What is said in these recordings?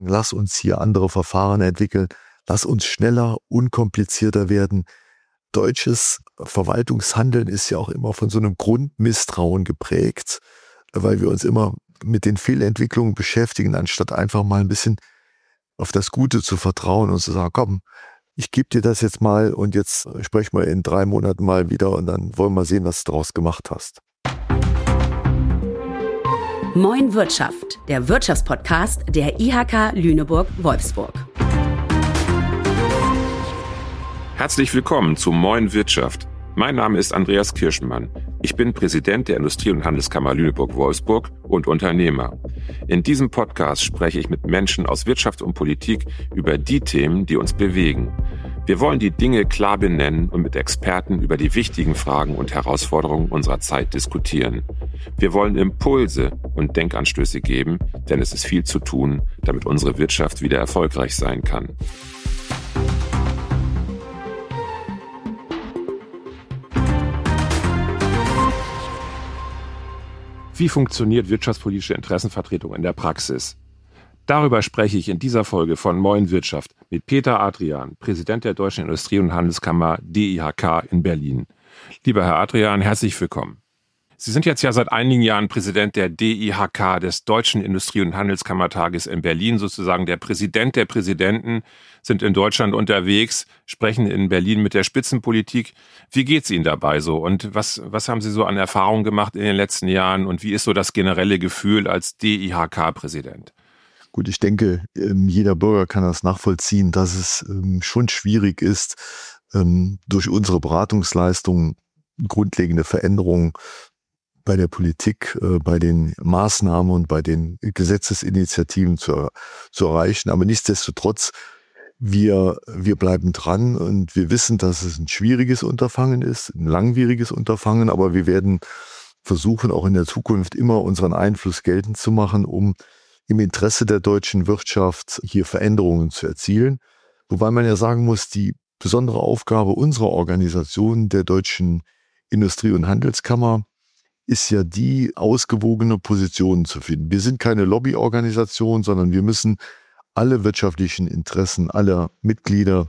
lass uns hier andere Verfahren entwickeln, lass uns schneller, unkomplizierter werden. Deutsches Verwaltungshandeln ist ja auch immer von so einem Grundmisstrauen geprägt, weil wir uns immer mit den Fehlentwicklungen beschäftigen, anstatt einfach mal ein bisschen auf das Gute zu vertrauen und zu sagen, komm, ich gebe dir das jetzt mal und jetzt sprechen wir in 3 Monaten mal wieder und dann wollen wir sehen, was du daraus gemacht hast. Moin Wirtschaft, der Wirtschaftspodcast der IHK Lüneburg-Wolfsburg. Herzlich willkommen zu Moin Wirtschaft. Mein Name ist Andreas Kirschenmann. Ich bin Präsident der Industrie- und Handelskammer Lüneburg-Wolfsburg und Unternehmer. In diesem Podcast spreche ich mit Menschen aus Wirtschaft und Politik über die Themen, die uns bewegen. Wir wollen die Dinge klar benennen und mit Experten über die wichtigen Fragen und Herausforderungen unserer Zeit diskutieren. Wir wollen Impulse und Denkanstöße geben, denn es ist viel zu tun, damit unsere Wirtschaft wieder erfolgreich sein kann. Wie funktioniert wirtschaftspolitische Interessenvertretung in der Praxis? Darüber spreche ich in dieser Folge von Moin Wirtschaft mit Peter Adrian, Präsident der Deutschen Industrie- und Handelskammer DIHK in Berlin. Lieber Herr Adrian, herzlich willkommen. Sie sind jetzt ja seit einigen Jahren Präsident der DIHK, des Deutschen Industrie- und Handelskammertages in Berlin, sozusagen der Präsident der Präsidenten, sind in Deutschland unterwegs, sprechen in Berlin mit der Spitzenpolitik. Wie geht's Ihnen dabei so und was haben Sie so an Erfahrungen gemacht in den letzten Jahren und wie ist so das generelle Gefühl als DIHK-Präsident? Gut, ich denke, jeder Bürger kann das nachvollziehen, dass es schon schwierig ist, durch unsere Beratungsleistungen grundlegende Veränderungen bei der Politik, bei den Maßnahmen und bei den Gesetzesinitiativen zu erreichen. Aber nichtsdestotrotz, wir bleiben dran und wir wissen, dass es ein schwieriges Unterfangen ist, ein langwieriges Unterfangen, aber wir werden versuchen, auch in der Zukunft immer unseren Einfluss geltend zu machen, um im Interesse der deutschen Wirtschaft hier Veränderungen zu erzielen. Wobei man ja sagen muss, die besondere Aufgabe unserer Organisation, der Deutschen Industrie- und Handelskammer, ist ja die, ausgewogene Positionen zu finden. Wir sind keine Lobbyorganisation, sondern wir müssen alle wirtschaftlichen Interessen aller Mitglieder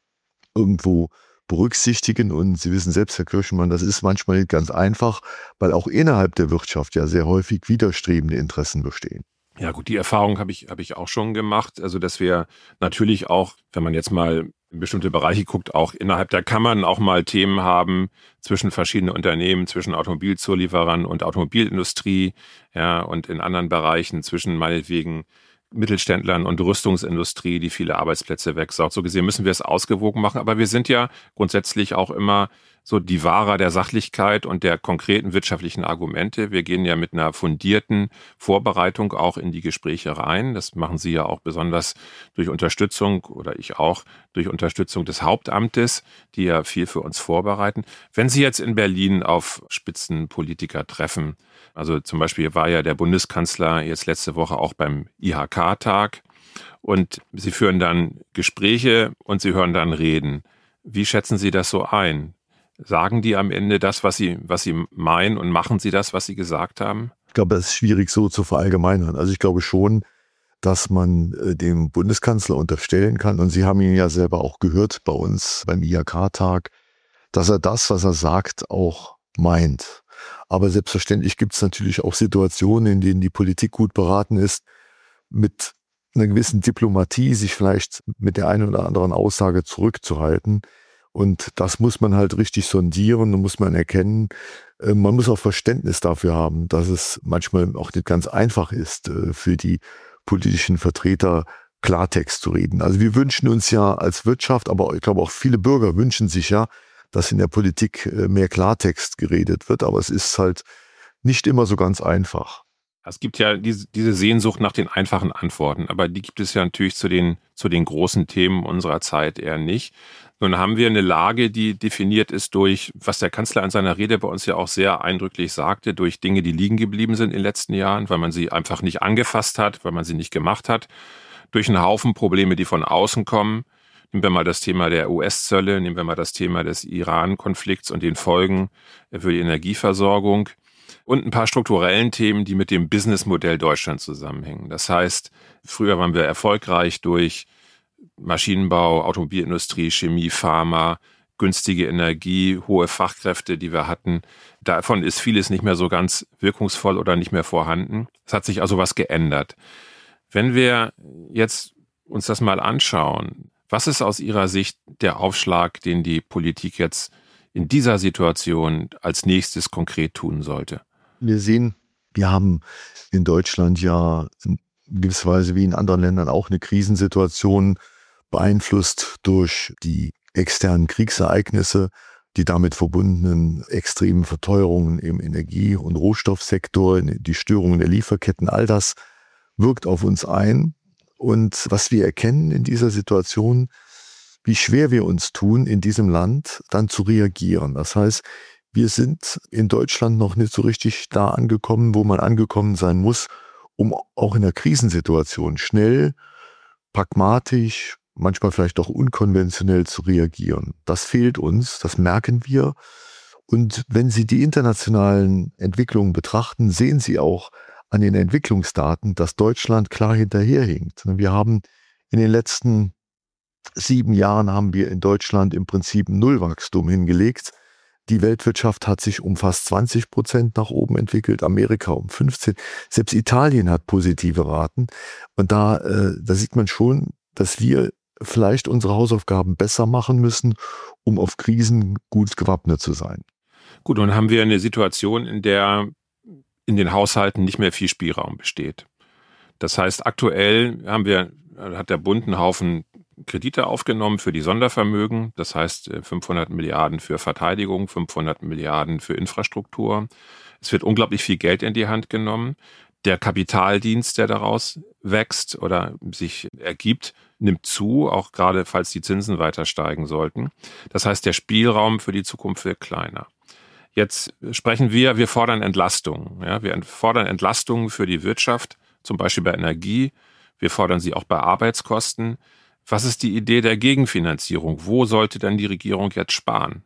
irgendwo berücksichtigen. Und Sie wissen selbst, Herr Kirschenmann, das ist manchmal nicht ganz einfach, weil auch innerhalb der Wirtschaft ja sehr häufig widerstrebende Interessen bestehen. Ja gut, die Erfahrung habe ich auch schon gemacht. Also dass wir natürlich auch, wenn man jetzt mal in bestimmte Bereiche guckt, auch innerhalb der Kammern auch mal Themen haben zwischen verschiedenen Unternehmen, zwischen Automobilzulieferern und Automobilindustrie, ja, und in anderen Bereichen zwischen meinetwegen Mittelständlern und Rüstungsindustrie, die viele Arbeitsplätze wegsaugt. So gesehen müssen wir es ausgewogen machen. Aber wir sind ja grundsätzlich auch immer so die Wahrer der Sachlichkeit und der konkreten wirtschaftlichen Argumente. Wir gehen ja mit einer fundierten Vorbereitung auch in die Gespräche rein. Das machen Sie ja auch besonders durch Unterstützung oder ich auch durch Unterstützung des Hauptamtes, die ja viel für uns vorbereiten. Wenn Sie jetzt in Berlin auf Spitzenpolitiker treffen, also zum Beispiel war ja der Bundeskanzler jetzt letzte Woche auch beim IHK-Tag und Sie führen dann Gespräche und Sie hören dann Reden. Wie schätzen Sie das so ein? Sagen die am Ende das, was sie meinen und machen sie das, was sie gesagt haben? Ich glaube, das ist schwierig so zu verallgemeinern. Also ich glaube schon, dass man dem Bundeskanzler unterstellen kann, und Sie haben ihn ja selber auch gehört bei uns beim IHK-Tag, dass er das, was er sagt, auch meint. Aber selbstverständlich gibt es natürlich auch Situationen, in denen die Politik gut beraten ist, mit einer gewissen Diplomatie sich vielleicht mit der einen oder anderen Aussage zurückzuhalten. Und das muss man halt richtig sondieren und muss man erkennen. Man muss auch Verständnis dafür haben, dass es manchmal auch nicht ganz einfach ist, für die politischen Vertreter Klartext zu reden. Also wir wünschen uns ja als Wirtschaft, aber ich glaube auch viele Bürger wünschen sich ja, dass in der Politik mehr Klartext geredet wird. Aber es ist halt nicht immer so ganz einfach. Es gibt ja diese Sehnsucht nach den einfachen Antworten, aber die gibt es ja natürlich zu den großen Themen unserer Zeit eher nicht. Nun haben wir eine Lage, die definiert ist durch, was der Kanzler in seiner Rede bei uns ja auch sehr eindrücklich sagte, durch Dinge, die liegen geblieben sind in den letzten Jahren, weil man sie einfach nicht angefasst hat, weil man sie nicht gemacht hat, durch einen Haufen Probleme, die von außen kommen. Nehmen wir mal das Thema der US-Zölle, nehmen wir mal das Thema des Iran-Konflikts und den Folgen für die Energieversorgung. Und ein paar strukturellen Themen, die mit dem Businessmodell Deutschland zusammenhängen. Das heißt, Früher waren wir erfolgreich durch Maschinenbau, Automobilindustrie, Chemie, Pharma, günstige Energie, hohe Fachkräfte, die wir hatten. Davon ist vieles nicht mehr so ganz wirkungsvoll oder nicht mehr vorhanden. Es hat sich also was geändert. Wenn wir jetzt uns das mal anschauen, was ist aus Ihrer Sicht der Aufschlag, den die Politik jetzt in dieser Situation als nächstes konkret tun sollte? Wir sehen, wir haben in Deutschland ja in gewisser Weise wie in anderen Ländern auch eine Krisensituation, beeinflusst durch die externen Kriegsereignisse, die damit verbundenen extremen Verteuerungen im Energie- und Rohstoffsektor, die Störungen der Lieferketten, all das wirkt auf uns ein. Und was wir erkennen in dieser Situation, wie schwer wir uns tun, in diesem Land dann zu reagieren. Das heißt, wir sind in Deutschland noch nicht so richtig da angekommen, wo man angekommen sein muss, um auch in einer Krisensituation schnell, pragmatisch, manchmal vielleicht auch unkonventionell zu reagieren. Das fehlt uns, das merken wir. Und wenn Sie die internationalen Entwicklungen betrachten, sehen Sie auch an den Entwicklungsdaten, dass Deutschland klar hinterherhinkt. Wir haben in den letzten 7 Jahren haben wir in Deutschland im Prinzip Nullwachstum hingelegt. Die Weltwirtschaft hat sich um fast 20% nach oben entwickelt, Amerika um 15%. Selbst Italien hat positive Raten. Und da sieht man schon, dass wir vielleicht unsere Hausaufgaben besser machen müssen, um auf Krisen gut gewappnet zu sein. Gut, und haben wir eine Situation, in der in den Haushalten nicht mehr viel Spielraum besteht. Das heißt, aktuell hat der Bund einen Haufen Kredite aufgenommen für die Sondervermögen. Das heißt, 500 Milliarden für Verteidigung, 500 Milliarden für Infrastruktur. Es wird unglaublich viel Geld in die Hand genommen. Der Kapitaldienst, der daraus wächst oder sich ergibt, nimmt zu, auch gerade falls die Zinsen weiter steigen sollten. Das heißt, der Spielraum für die Zukunft wird kleiner. Jetzt sprechen wir fordern Entlastungen. Ja, wir fordern Entlastungen für die Wirtschaft, zum Beispiel bei Energie. Wir fordern sie auch bei Arbeitskosten. Was ist die Idee der Gegenfinanzierung? Wo sollte denn die Regierung jetzt sparen?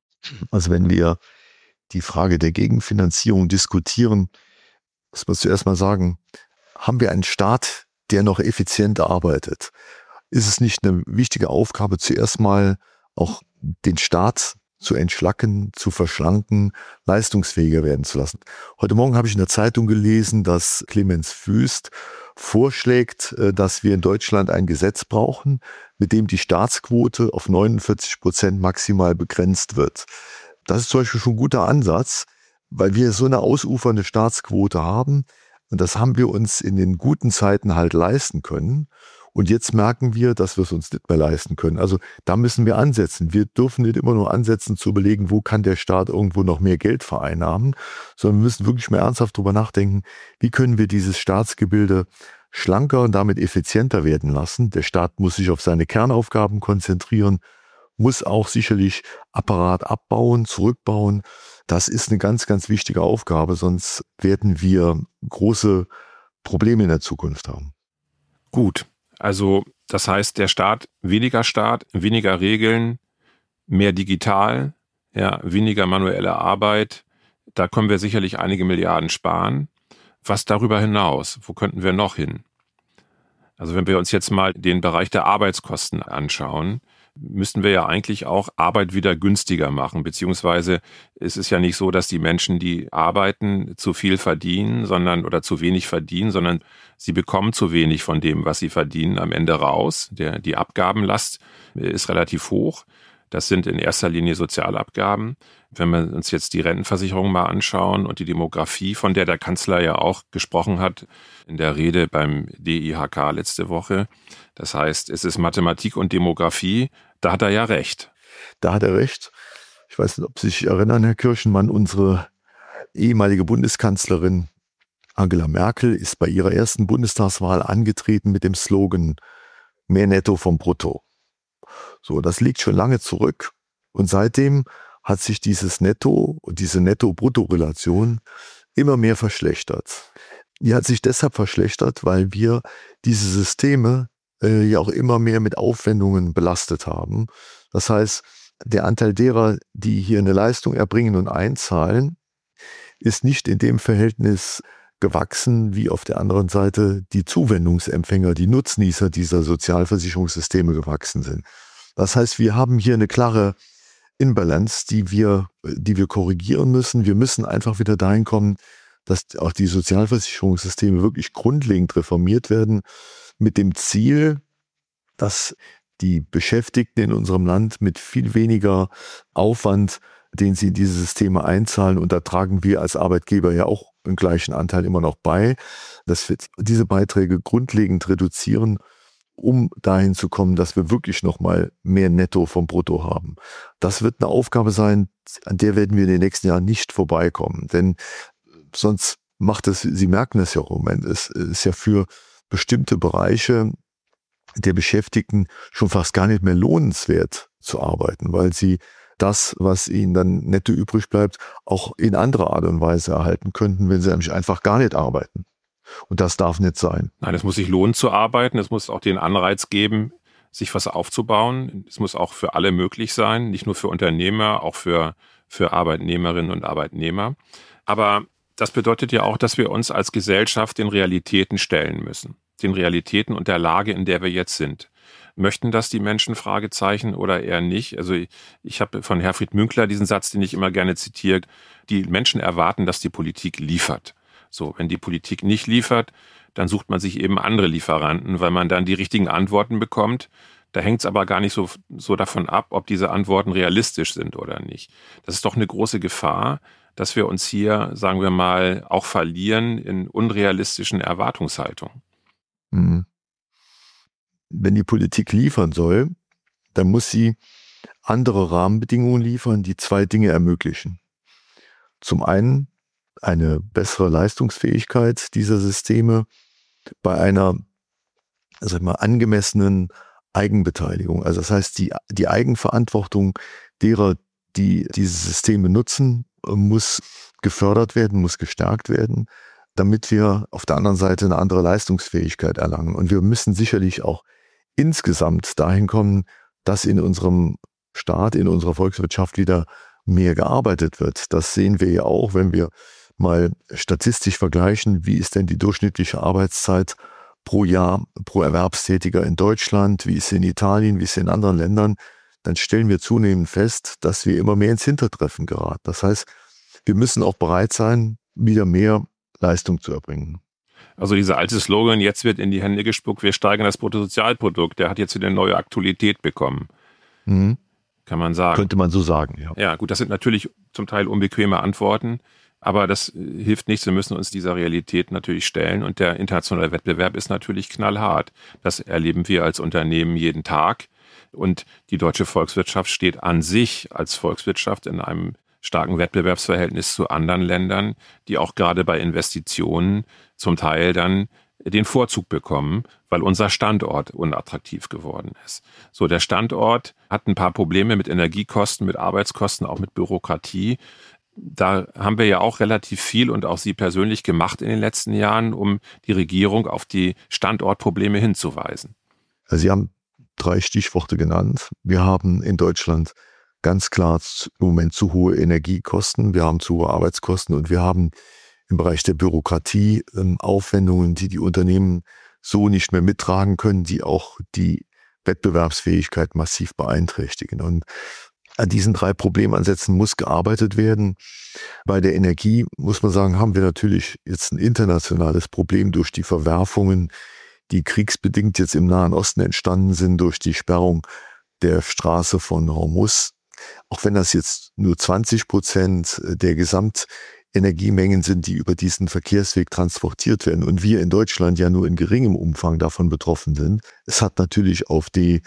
Also wenn wir die Frage der Gegenfinanzierung diskutieren, muss man zuerst mal sagen, haben wir einen Staat, der noch effizient arbeitet? Ist es nicht eine wichtige Aufgabe, zuerst mal auch den Staat zu entschlacken, zu verschlanken, leistungsfähiger werden zu lassen? Heute Morgen habe ich in der Zeitung gelesen, dass Clemens Fuest vorschlägt, dass wir in Deutschland ein Gesetz brauchen, mit dem die Staatsquote auf 49% maximal begrenzt wird. Das ist zum Beispiel schon ein guter Ansatz, weil wir so eine ausufernde Staatsquote haben. Und das haben wir uns in den guten Zeiten halt leisten können. Und jetzt merken wir, dass wir es uns nicht mehr leisten können. Also da müssen wir ansetzen. Wir dürfen nicht immer nur ansetzen zu überlegen, wo kann der Staat irgendwo noch mehr Geld vereinnahmen, sondern wir müssen wirklich mehr ernsthaft darüber nachdenken, wie können wir dieses Staatsgebilde schlanker und damit effizienter werden lassen. Der Staat muss sich auf seine Kernaufgaben konzentrieren, muss auch sicherlich Apparat abbauen, zurückbauen. Das ist eine ganz, ganz wichtige Aufgabe, sonst werden wir große Probleme in der Zukunft haben. Gut, also das heißt, der Staat, weniger Regeln, mehr digital, ja, weniger manuelle Arbeit. Da können wir sicherlich einige Milliarden sparen. Was darüber hinaus? Wo könnten wir noch hin? Also wenn wir uns jetzt mal den Bereich der Arbeitskosten anschauen, müssten wir ja eigentlich auch Arbeit wieder günstiger machen, beziehungsweise es ist ja nicht so, dass die Menschen, die arbeiten, zu viel verdienen, oder zu wenig verdienen, sondern sie bekommen zu wenig von dem, was sie verdienen, am Ende raus. Die Abgabenlast ist relativ hoch. Das sind in erster Linie Sozialabgaben. Wenn wir uns jetzt die Rentenversicherung mal anschauen und die Demografie, von der der Kanzler ja auch gesprochen hat in der Rede beim DIHK letzte Woche. Das heißt, es ist Mathematik und Demografie. Da hat er ja recht. Da hat er recht. Ich weiß nicht, ob Sie sich erinnern, Herr Kirchenmann, unsere ehemalige Bundeskanzlerin Angela Merkel ist bei ihrer ersten Bundestagswahl angetreten mit dem Slogan „Mehr Netto vom Brutto". So, das liegt schon lange zurück und seitdem hat sich dieses Netto und diese Netto-Brutto-Relation immer mehr verschlechtert. Die hat sich deshalb verschlechtert, weil wir diese Systeme ja auch immer mehr mit Aufwendungen belastet haben. Das heißt, der Anteil derer, die hier eine Leistung erbringen und einzahlen, ist nicht in dem Verhältnis gewachsen, wie auf der anderen Seite die Zuwendungsempfänger, die Nutznießer dieser Sozialversicherungssysteme gewachsen sind. Das heißt, wir haben hier eine klare Imbalance, die wir korrigieren müssen. Wir müssen einfach wieder dahin kommen, dass auch die Sozialversicherungssysteme wirklich grundlegend reformiert werden, mit dem Ziel, dass die Beschäftigten in unserem Land mit viel weniger Aufwand, den sie in diese Systeme einzahlen, und da tragen wir als Arbeitgeber ja auch einen gleichen Anteil immer noch bei, dass wir diese Beiträge grundlegend reduzieren, um dahin zu kommen, dass wir wirklich nochmal mehr Netto vom Brutto haben. Das wird eine Aufgabe sein, an der werden wir in den nächsten Jahren nicht vorbeikommen, denn sonst macht es, Sie merken es ja im Moment, es ist ja für bestimmte Bereiche der Beschäftigten schon fast gar nicht mehr lohnenswert zu arbeiten, weil sie das, was ihnen dann netto übrig bleibt, auch in anderer Art und Weise erhalten könnten, wenn sie nämlich einfach gar nicht arbeiten. Und das darf nicht sein. Nein, es muss sich lohnen zu arbeiten. Es muss auch den Anreiz geben, sich was aufzubauen. Es muss auch für alle möglich sein, nicht nur für Unternehmer, auch für Arbeitnehmerinnen und Arbeitnehmer. Aber das bedeutet ja auch, dass wir uns als Gesellschaft den Realitäten stellen müssen. Den Realitäten und der Lage, in der wir jetzt sind. Möchten das die Menschen, Fragezeichen, oder eher nicht? Also ich habe von Herfried Münkler diesen Satz, den ich immer gerne zitiere: Die Menschen erwarten, dass die Politik liefert. So, wenn die Politik nicht liefert, dann sucht man sich eben andere Lieferanten, weil man dann die richtigen Antworten bekommt. Da hängt es aber gar nicht so davon ab, ob diese Antworten realistisch sind oder nicht. Das ist doch eine große Gefahr, dass wir uns hier, sagen wir mal, auch verlieren in unrealistischen Erwartungshaltungen. Wenn die Politik liefern soll, dann muss sie andere Rahmenbedingungen liefern, die zwei Dinge ermöglichen. Zum einen eine bessere Leistungsfähigkeit dieser Systeme bei einer, angemessenen Eigenbeteiligung. Also das heißt, die Eigenverantwortung derer, die diese Systeme nutzen, muss gefördert werden, muss gestärkt werden, damit wir auf der anderen Seite eine andere Leistungsfähigkeit erlangen. Und wir müssen sicherlich auch insgesamt dahin kommen, dass in unserem Staat, in unserer Volkswirtschaft wieder mehr gearbeitet wird. Das sehen wir ja auch, wenn wir mal statistisch vergleichen, wie ist denn die durchschnittliche Arbeitszeit pro Jahr pro Erwerbstätiger in Deutschland, wie ist sie in Italien, wie ist sie in anderen Ländern, dann stellen wir zunehmend fest, dass wir immer mehr ins Hintertreffen geraten. Das heißt, wir müssen auch bereit sein, wieder mehr Leistung zu erbringen. Also dieser alte Slogan, jetzt wird in die Hände gespuckt, wir steigern das Bruttosozialprodukt, der hat jetzt wieder eine neue Aktualität bekommen. Kann man sagen. Könnte man so sagen, ja. Ja, gut, das sind natürlich zum Teil unbequeme Antworten, aber das hilft nichts. Wir müssen uns dieser Realität natürlich stellen, und der internationale Wettbewerb ist natürlich knallhart. Das erleben wir als Unternehmen jeden Tag, und die deutsche Volkswirtschaft steht an sich als Volkswirtschaft in einem starken Wettbewerbsverhältnis zu anderen Ländern, die auch gerade bei Investitionen zum Teil dann den Vorzug bekommen, weil unser Standort unattraktiv geworden ist. So, der Standort hat ein paar Probleme mit Energiekosten, mit Arbeitskosten, auch mit Bürokratie. Da haben wir ja auch relativ viel und auch Sie persönlich gemacht in den letzten Jahren, um die Regierung auf die Standortprobleme hinzuweisen. Also Sie haben 3 Stichworte genannt. Wir haben in Deutschland ganz klar im Moment zu hohe Energiekosten, wir haben zu hohe Arbeitskosten, und wir haben im Bereich der Bürokratie Aufwendungen, die die Unternehmen so nicht mehr mittragen können, die auch die Wettbewerbsfähigkeit massiv beeinträchtigen. Und an diesen 3 Problemansätzen muss gearbeitet werden. Bei der Energie, muss man sagen, haben wir natürlich jetzt ein internationales Problem durch die Verwerfungen, die kriegsbedingt jetzt im Nahen Osten entstanden sind, durch die Sperrung der Straße von Hormuz. Auch wenn das jetzt nur 20% der Gesamtenergiemengen sind, die über diesen Verkehrsweg transportiert werden, und wir in Deutschland ja nur in geringem Umfang davon betroffen sind. Es hat natürlich auf die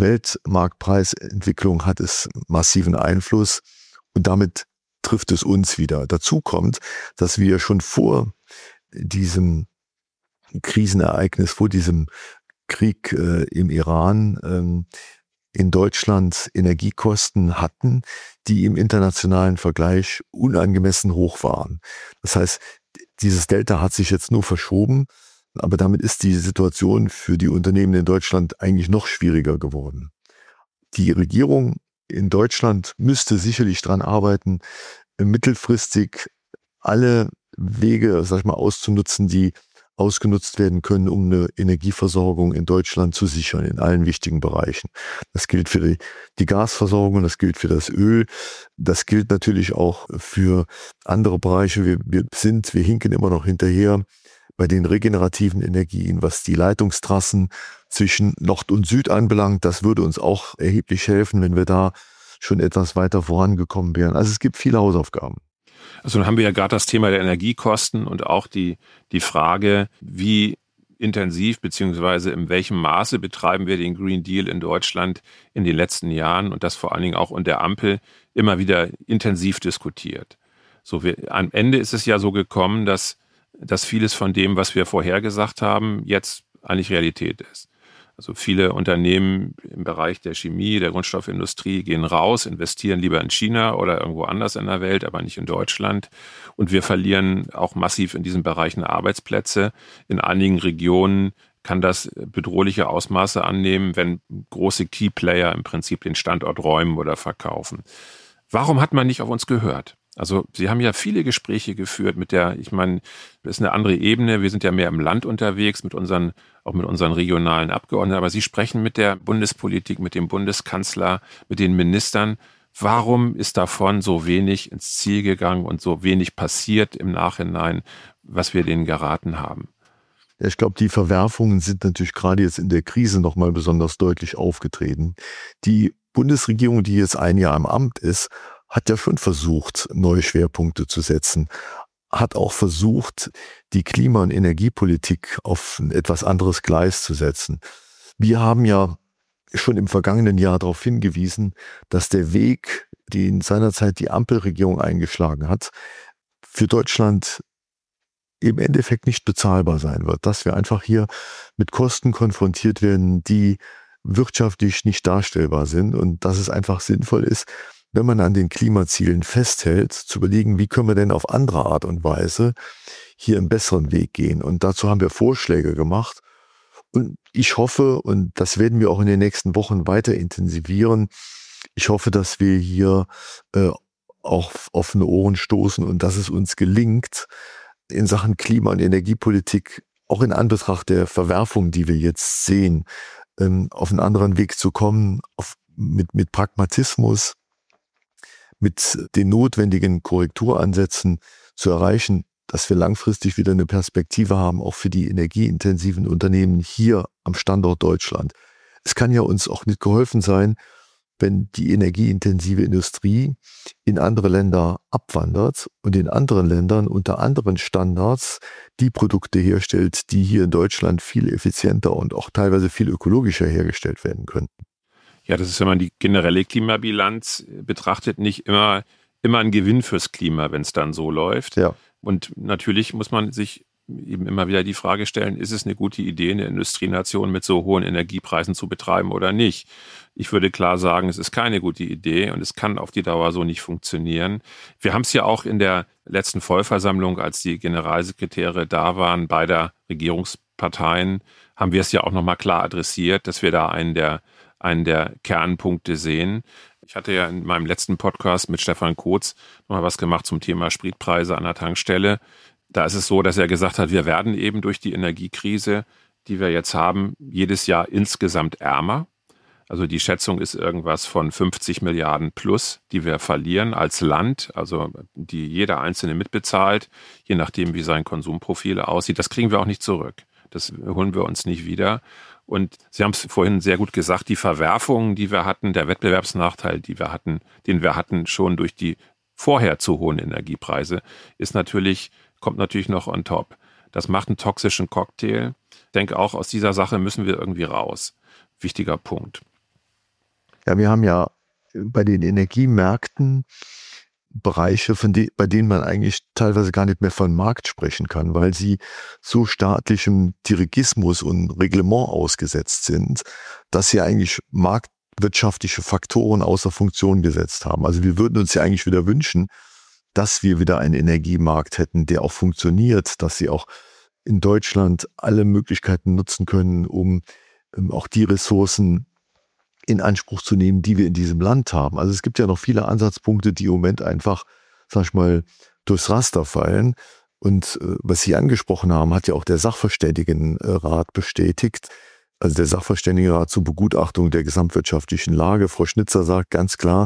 Weltmarktpreisentwicklung hat es massiven Einfluss, und damit trifft es uns wieder. Dazu kommt, dass wir schon vor diesem Krisenereignis, vor diesem Krieg im Iran in Deutschland Energiekosten hatten, die im internationalen Vergleich unangemessen hoch waren. Das heißt, dieses Delta hat sich jetzt nur verschoben, aber damit ist die Situation für die Unternehmen in Deutschland eigentlich noch schwieriger geworden. Die Regierung in Deutschland müsste sicherlich daran arbeiten, mittelfristig alle Wege, sag ich mal, auszunutzen, die ausgenutzt werden können, um eine Energieversorgung in Deutschland zu sichern, in allen wichtigen Bereichen. Das gilt für die Gasversorgung, das gilt für das Öl, das gilt natürlich auch für andere Bereiche. Wir hinken immer noch hinterher bei den regenerativen Energien, was die Leitungstrassen zwischen Nord und Süd anbelangt. Das würde uns auch erheblich helfen, wenn wir da schon etwas weiter vorangekommen wären. Also es gibt viele Hausaufgaben. Also dann haben wir ja gerade das Thema der Energiekosten und auch die Frage, wie intensiv beziehungsweise in welchem Maße betreiben wir den Green Deal in Deutschland in den letzten Jahren und das vor allen Dingen auch unter der Ampel immer wieder intensiv diskutiert. Am Ende ist es ja so gekommen, dass vieles von dem, was wir vorhergesagt haben, jetzt eigentlich Realität ist. Also viele Unternehmen im Bereich der Chemie, der Grundstoffindustrie gehen raus, investieren lieber in China oder irgendwo anders in der Welt, aber nicht in Deutschland. Und wir verlieren auch massiv in diesen Bereichen Arbeitsplätze. In einigen Regionen kann das bedrohliche Ausmaße annehmen, wenn große Keyplayer im Prinzip den Standort räumen oder verkaufen. Warum hat man nicht auf uns gehört? Also Sie haben ja viele Gespräche geführt ich meine, das ist eine andere Ebene. Wir sind ja mehr im Land unterwegs, auch mit unseren regionalen Abgeordneten. Aber Sie sprechen mit der Bundespolitik, mit dem Bundeskanzler, mit den Ministern. Warum ist davon so wenig ins Ziel gegangen und so wenig passiert im Nachhinein, was wir denen geraten haben? Ja, ich glaube, die Verwerfungen sind natürlich gerade jetzt in der Krise nochmal besonders deutlich aufgetreten. Die Bundesregierung, die jetzt ein Jahr im Amt ist, hat ja schon versucht, neue Schwerpunkte zu setzen, hat auch versucht, die Klima- und Energiepolitik auf ein etwas anderes Gleis zu setzen. Wir haben ja schon im vergangenen Jahr darauf hingewiesen, dass der Weg, den seinerzeit die Ampelregierung eingeschlagen hat, für Deutschland im Endeffekt nicht bezahlbar sein wird, dass wir einfach hier mit Kosten konfrontiert werden, die wirtschaftlich nicht darstellbar sind und dass es einfach sinnvoll ist, wenn man an den Klimazielen festhält, zu überlegen, wie können wir denn auf andere Art und Weise hier einen besseren Weg gehen. Und dazu haben wir Vorschläge gemacht. Und ich hoffe, und das werden wir auch in den nächsten Wochen weiter intensivieren, ich hoffe, dass wir hier auch auf offene Ohren stoßen und dass es uns gelingt, in Sachen Klima- und Energiepolitik, auch in Anbetracht der Verwerfungen, die wir jetzt sehen, auf einen anderen Weg zu kommen, mit Pragmatismus, mit den notwendigen Korrekturansätzen zu erreichen, dass wir langfristig wieder eine Perspektive haben, auch für die energieintensiven Unternehmen hier am Standort Deutschland. Es kann ja uns auch nicht geholfen sein, wenn die energieintensive Industrie in andere Länder abwandert und in anderen Ländern unter anderen Standards die Produkte herstellt, die hier in Deutschland viel effizienter und auch teilweise viel ökologischer hergestellt werden könnten. Ja, das ist, wenn man die generelle Klimabilanz betrachtet, nicht immer ein Gewinn fürs Klima, wenn es dann so läuft. Ja. Und natürlich muss man sich eben immer wieder die Frage stellen, ist es eine gute Idee, eine Industrienation mit so hohen Energiepreisen zu betreiben oder nicht? Ich würde klar sagen, es ist keine gute Idee und es kann auf die Dauer so nicht funktionieren. Wir haben es ja auch in der letzten Vollversammlung, als die Generalsekretäre da waren, beider Regierungsparteien, haben wir es ja auch nochmal klar adressiert, dass wir da einen der Kernpunkte sehen. Ich hatte ja in meinem letzten Podcast mit Stefan Kotz nochmal was gemacht zum Thema Spritpreise an der Tankstelle. Da ist es so, dass er gesagt hat, wir werden eben durch die Energiekrise, die wir jetzt haben, jedes Jahr insgesamt ärmer. Also die Schätzung ist irgendwas von 50 Milliarden plus, die wir verlieren als Land, also die jeder Einzelne mitbezahlt, je nachdem, wie sein Konsumprofil aussieht. Das kriegen wir auch nicht zurück. Das holen wir uns nicht wieder. Und Sie haben es vorhin sehr gut gesagt, die Verwerfungen, die wir hatten, der Wettbewerbsnachteil, den wir hatten schon durch die vorher zu hohen Energiepreise, kommt natürlich noch on top. Das macht einen toxischen Cocktail. Ich denke auch, aus dieser Sache müssen wir irgendwie raus. Wichtiger Punkt. Ja, wir haben ja bei den Energiemärkten Bereiche, bei denen man eigentlich teilweise gar nicht mehr von Markt sprechen kann, weil sie so staatlichem Dirigismus und Reglement ausgesetzt sind, dass sie eigentlich marktwirtschaftliche Faktoren außer Funktion gesetzt haben. Also wir würden uns ja eigentlich wieder wünschen, dass wir wieder einen Energiemarkt hätten, der auch funktioniert, dass sie auch in Deutschland alle Möglichkeiten nutzen können, um auch die Ressourcen in Anspruch zu nehmen, die wir in diesem Land haben. Also es gibt ja noch viele Ansatzpunkte, die im Moment einfach, sag ich mal, durchs Raster fallen. Und was Sie angesprochen haben, hat ja auch der Sachverständigenrat bestätigt. Also der Sachverständigenrat zur Begutachtung der gesamtwirtschaftlichen Lage. Frau Schnitzer sagt ganz klar,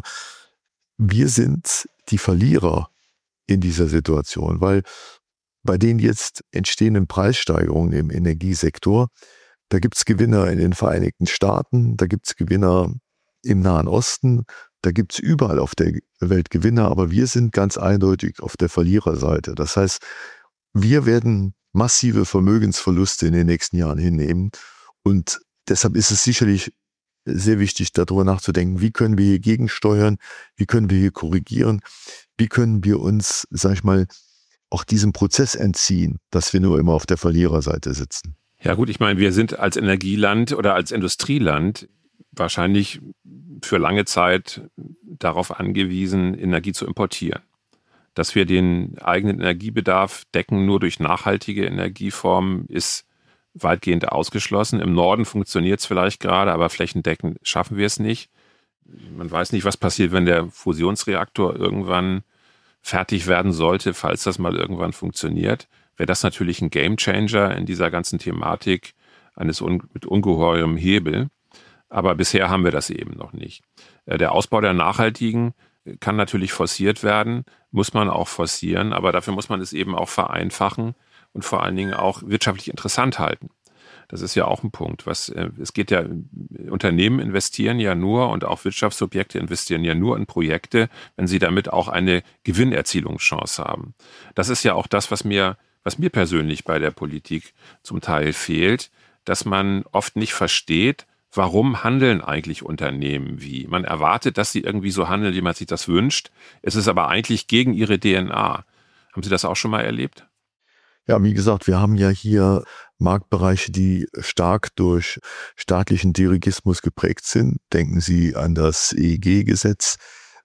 wir sind die Verlierer in dieser Situation, weil bei den jetzt entstehenden Preissteigerungen im Energiesektor, da gibt es Gewinner in den Vereinigten Staaten, da gibt es Gewinner im Nahen Osten, da gibt es überall auf der Welt Gewinner, aber wir sind ganz eindeutig auf der Verliererseite. Das heißt, wir werden massive Vermögensverluste in den nächsten Jahren hinnehmen und deshalb ist es sicherlich sehr wichtig, darüber nachzudenken, wie können wir hier gegensteuern, wie können wir hier korrigieren, wie können wir uns, sag ich mal, auch diesem Prozess entziehen, dass wir nur immer auf der Verliererseite sitzen. Ja gut, ich meine, wir sind als Energieland oder als Industrieland wahrscheinlich für lange Zeit darauf angewiesen, Energie zu importieren. Dass wir den eigenen Energiebedarf decken nur durch nachhaltige Energieformen, ist weitgehend ausgeschlossen. Im Norden funktioniert es vielleicht gerade, aber flächendeckend schaffen wir es nicht. Man weiß nicht, was passiert, wenn der Fusionsreaktor irgendwann fertig werden sollte, falls das mal irgendwann funktioniert. Wäre das natürlich ein Gamechanger in dieser ganzen Thematik mit ungeheurem Hebel. Aber bisher haben wir das eben noch nicht. Der Ausbau der Nachhaltigen kann natürlich forciert werden, muss man auch forcieren, aber dafür muss man es eben auch vereinfachen und vor allen Dingen auch wirtschaftlich interessant halten. Das ist ja auch ein Punkt. Es geht ja, Unternehmen investieren ja nur und auch Wirtschaftssubjekte investieren ja nur in Projekte, wenn sie damit auch eine Gewinnerzielungschance haben. Das ist ja auch das, was mir persönlich bei der Politik zum Teil fehlt, dass man oft nicht versteht, warum handeln eigentlich Unternehmen wie? Man erwartet, dass sie irgendwie so handeln, wie man sich das wünscht. Es ist aber eigentlich gegen ihre DNA. Haben Sie das auch schon mal erlebt? Ja, wie gesagt, wir haben ja hier Marktbereiche, die stark durch staatlichen Dirigismus geprägt sind. Denken Sie an das EEG-Gesetz.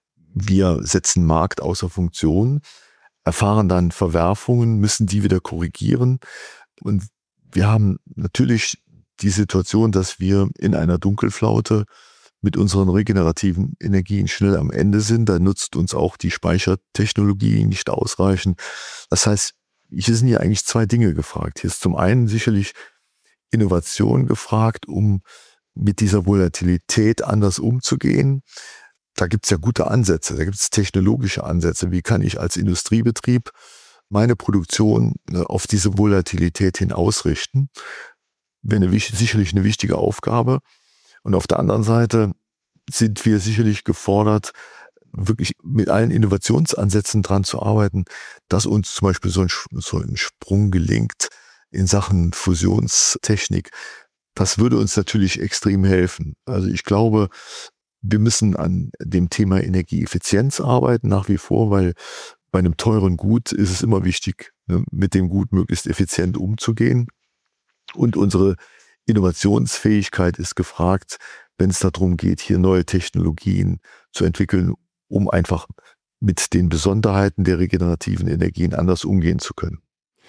Wir setzen Markt außer Funktion, erfahren dann Verwerfungen, müssen die wieder korrigieren. Und wir haben natürlich die Situation, dass wir in einer Dunkelflaute mit unseren regenerativen Energien schnell am Ende sind. Da nutzt uns auch die Speichertechnologie nicht ausreichend. Das heißt, hier sind ja eigentlich zwei Dinge gefragt. Hier ist zum einen sicherlich Innovation gefragt, um mit dieser Volatilität anders umzugehen. Da gibt es ja gute Ansätze, da gibt es technologische Ansätze. Wie kann ich als Industriebetrieb meine Produktion auf diese Volatilität hin ausrichten? Wäre sicherlich eine wichtige Aufgabe. Und auf der anderen Seite sind wir sicherlich gefordert, wirklich mit allen Innovationsansätzen dran zu arbeiten, dass uns zum Beispiel so ein Sprung gelingt in Sachen Fusionstechnik. Das würde uns natürlich extrem helfen. Also ich glaube, wir müssen an dem Thema Energieeffizienz arbeiten nach wie vor, weil bei einem teuren Gut ist es immer wichtig, mit dem Gut möglichst effizient umzugehen. Und unsere Innovationsfähigkeit ist gefragt, wenn es darum geht, hier neue Technologien zu entwickeln, um einfach mit den Besonderheiten der regenerativen Energien anders umgehen zu können.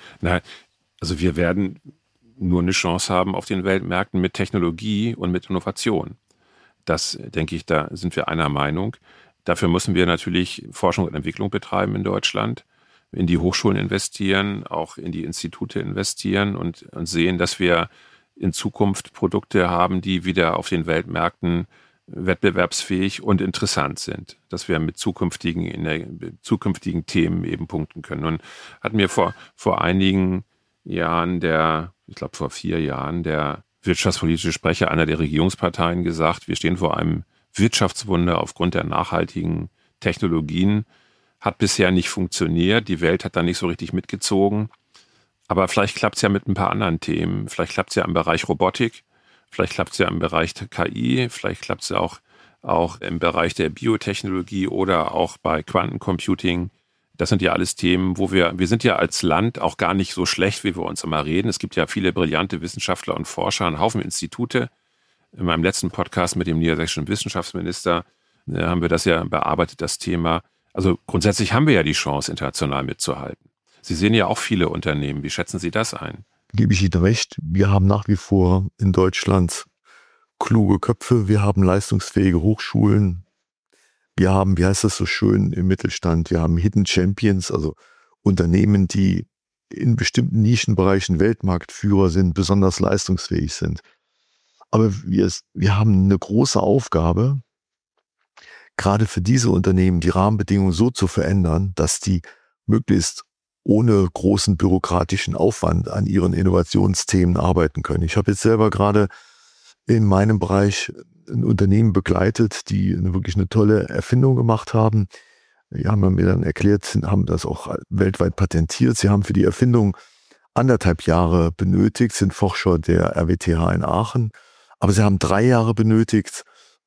Also wir werden nur eine Chance haben auf den Weltmärkten mit Technologie und mit Innovation. Das, denke ich, da sind wir einer Meinung. Dafür müssen wir natürlich Forschung und Entwicklung betreiben in Deutschland, in die Hochschulen investieren, auch in die Institute investieren und sehen, dass wir in Zukunft Produkte haben, die wieder auf den Weltmärkten wettbewerbsfähig und interessant sind, dass wir mit zukünftigen Themen eben punkten können. Und hat mir vor einigen Jahren vor 4 Jahren, der wirtschaftspolitische Sprecher einer der Regierungsparteien gesagt, wir stehen vor einem Wirtschaftswunder aufgrund der nachhaltigen Technologien. Hat bisher nicht funktioniert, die Welt hat da nicht so richtig mitgezogen. Aber vielleicht klappt es ja mit ein paar anderen Themen. Vielleicht klappt es ja im Bereich Robotik, vielleicht klappt es ja im Bereich KI, vielleicht klappt es ja auch im Bereich der Biotechnologie oder auch bei Quantencomputing. Das sind ja alles Themen, wo wir sind ja als Land auch gar nicht so schlecht, wie wir uns immer reden. Es gibt ja viele brillante Wissenschaftler und Forscher, einen Haufen Institute. In meinem letzten Podcast mit dem niedersächsischen Wissenschaftsminister haben wir das ja bearbeitet, das Thema. Also grundsätzlich haben wir ja die Chance, international mitzuhalten. Sie sehen ja auch viele Unternehmen. Wie schätzen Sie das ein? Gebe ich Ihnen recht. Wir haben nach wie vor in Deutschland kluge Köpfe. Wir haben leistungsfähige Hochschulen. Wir haben, wie heißt das so schön im Mittelstand, wir haben Hidden Champions, also Unternehmen, die in bestimmten Nischenbereichen Weltmarktführer sind, besonders leistungsfähig sind. Aber wir haben eine große Aufgabe, gerade für diese Unternehmen die Rahmenbedingungen so zu verändern, dass die möglichst ohne großen bürokratischen Aufwand an ihren Innovationsthemen arbeiten können. Ich habe jetzt selber gerade in meinem Bereich ein Unternehmen begleitet, die wirklich eine tolle Erfindung gemacht haben. Die haben mir dann erklärt, haben das auch weltweit patentiert. Sie haben für die Erfindung 1,5 Jahre benötigt, sind Forscher der RWTH in Aachen. Aber sie haben 3 Jahre benötigt,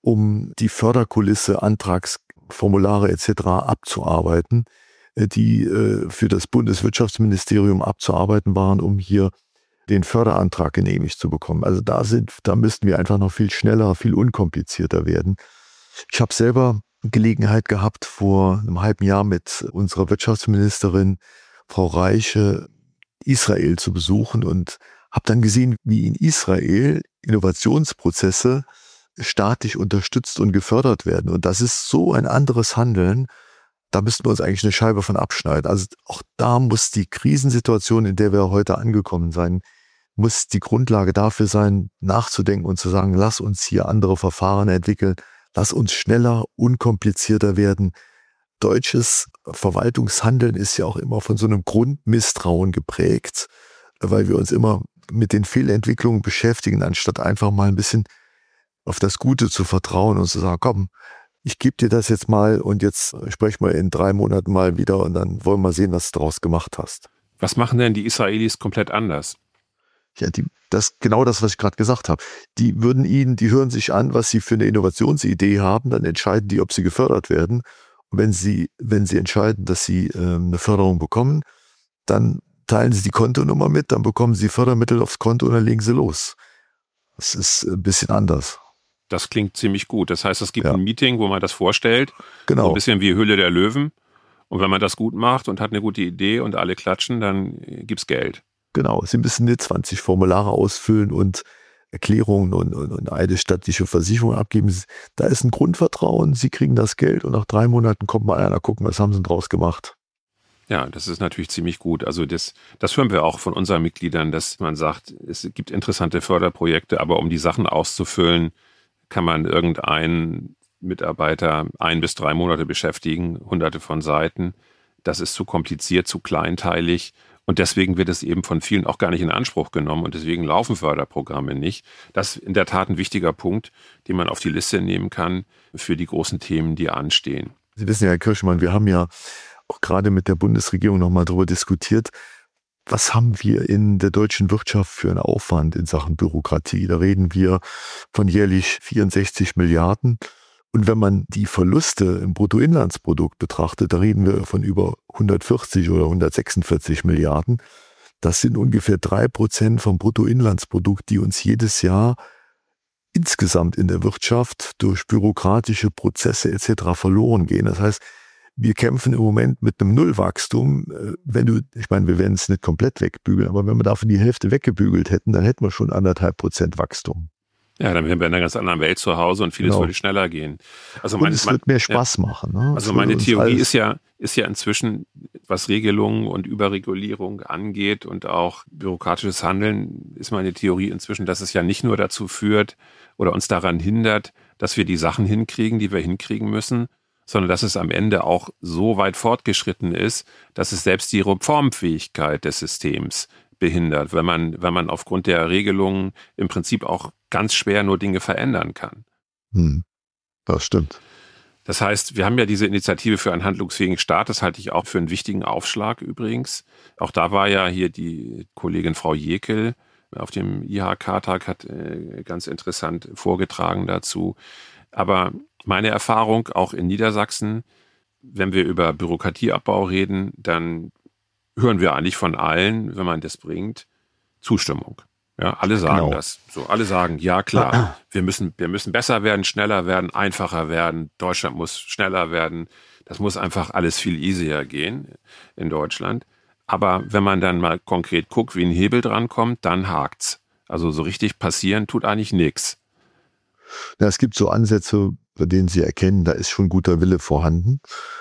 um die Förderkulisse, Antragsformulare etc. abzuarbeiten, die für das Bundeswirtschaftsministerium abzuarbeiten waren, um hier den Förderantrag genehmigt zu bekommen. Also da müssten wir einfach noch viel schneller, viel unkomplizierter werden. Ich habe selber Gelegenheit gehabt, vor einem halben Jahr mit unserer Wirtschaftsministerin Frau Reiche Israel zu besuchen und habe dann gesehen, wie in Israel Innovationsprozesse staatlich unterstützt und gefördert werden. Und das ist so ein anderes Handeln. Da müssten wir uns eigentlich eine Scheibe von abschneiden. Also auch da muss die Krisensituation, in der wir heute angekommen sein, muss die Grundlage dafür sein, nachzudenken und zu sagen, lass uns hier andere Verfahren entwickeln, lass uns schneller, unkomplizierter werden. Deutsches Verwaltungshandeln ist ja auch immer von so einem Grundmisstrauen geprägt, weil wir uns immer mit den Fehlentwicklungen beschäftigen, anstatt einfach mal ein bisschen auf das Gute zu vertrauen und zu sagen, komm, ich gebe dir das jetzt mal und jetzt sprechen wir in 3 Monaten mal wieder und dann wollen wir sehen, was du daraus gemacht hast. Was machen denn die Israelis komplett anders? Ja, genau das, was ich gerade gesagt habe. Die hören sich an, was sie für eine Innovationsidee haben, dann entscheiden die, ob sie gefördert werden. Und wenn sie entscheiden, dass sie eine Förderung bekommen, dann teilen sie die Kontonummer mit, dann bekommen sie Fördermittel aufs Konto und dann legen sie los. Das ist ein bisschen anders. Das klingt ziemlich gut. Das heißt, es gibt ein Meeting, wo man das vorstellt. Genau. So ein bisschen wie Höhle der Löwen. Und wenn man das gut macht und hat eine gute Idee und alle klatschen, dann gibt's Geld. Genau. Sie müssen nicht 20 Formulare ausfüllen und Erklärungen und eidesstattliche Versicherungen abgeben. Da ist ein Grundvertrauen. Sie kriegen das Geld und nach 3 Monaten kommt mal einer gucken, was haben sie draus gemacht. Ja, das ist natürlich ziemlich gut. Also das hören wir auch von unseren Mitgliedern, dass man sagt, es gibt interessante Förderprojekte, aber um die Sachen auszufüllen, kann man irgendeinen Mitarbeiter 1 bis 3 Monate beschäftigen, hunderte von Seiten. Das ist zu kompliziert, zu kleinteilig und deswegen wird es eben von vielen auch gar nicht in Anspruch genommen und deswegen laufen Förderprogramme nicht. Das ist in der Tat ein wichtiger Punkt, den man auf die Liste nehmen kann für die großen Themen, die anstehen. Sie wissen ja, Herr Kirschmann, wir haben ja auch gerade mit der Bundesregierung nochmal darüber diskutiert, was haben wir in der deutschen Wirtschaft für einen Aufwand in Sachen Bürokratie? Da reden wir von jährlich 64 Milliarden. Und wenn man die Verluste im Bruttoinlandsprodukt betrachtet, da reden wir von über 140 oder 146 Milliarden. Das sind ungefähr 3% vom Bruttoinlandsprodukt, die uns jedes Jahr insgesamt in der Wirtschaft durch bürokratische Prozesse etc. verloren gehen. Das heißt, wir kämpfen im Moment mit einem Nullwachstum. Ich meine, wir werden es nicht komplett wegbügeln, aber wenn wir davon die Hälfte weggebügelt hätten, dann hätten wir schon 1,5% Wachstum. Ja, dann wären wir in einer ganz anderen Welt zu Hause und vieles würde schneller gehen. Also es wird mehr Spaß machen. Ne? Also meine Theorie ist ja inzwischen, was Regelungen und Überregulierung angeht und auch bürokratisches Handeln, ist meine Theorie inzwischen, dass es ja nicht nur dazu führt oder uns daran hindert, dass wir die Sachen hinkriegen, die wir hinkriegen müssen, sondern dass es am Ende auch so weit fortgeschritten ist, dass es selbst die Reformfähigkeit des Systems behindert, wenn man aufgrund der Regelungen im Prinzip auch ganz schwer nur Dinge verändern kann. Das stimmt. Das heißt, wir haben ja diese Initiative für einen handlungsfähigen Staat, das halte ich auch für einen wichtigen Aufschlag übrigens. Auch da war ja hier die Kollegin Frau Jekel auf dem IHK-Tag, hat ganz interessant vorgetragen dazu. Aber meine Erfahrung auch in Niedersachsen, wenn wir über Bürokratieabbau reden, dann hören wir eigentlich von allen, wenn man das bringt, Zustimmung. Ja, alle sagen das. So, alle sagen, ja klar, wir müssen besser werden, schneller werden, einfacher werden. Deutschland muss schneller werden. Das muss einfach alles viel easier gehen in Deutschland. Aber wenn man dann mal konkret guckt, wie ein Hebel drankommt, dann hakt's. Also so richtig passieren tut eigentlich nichts. Ja, es gibt so Ansätze, bei denen Sie erkennen, da ist schon guter Wille vorhanden.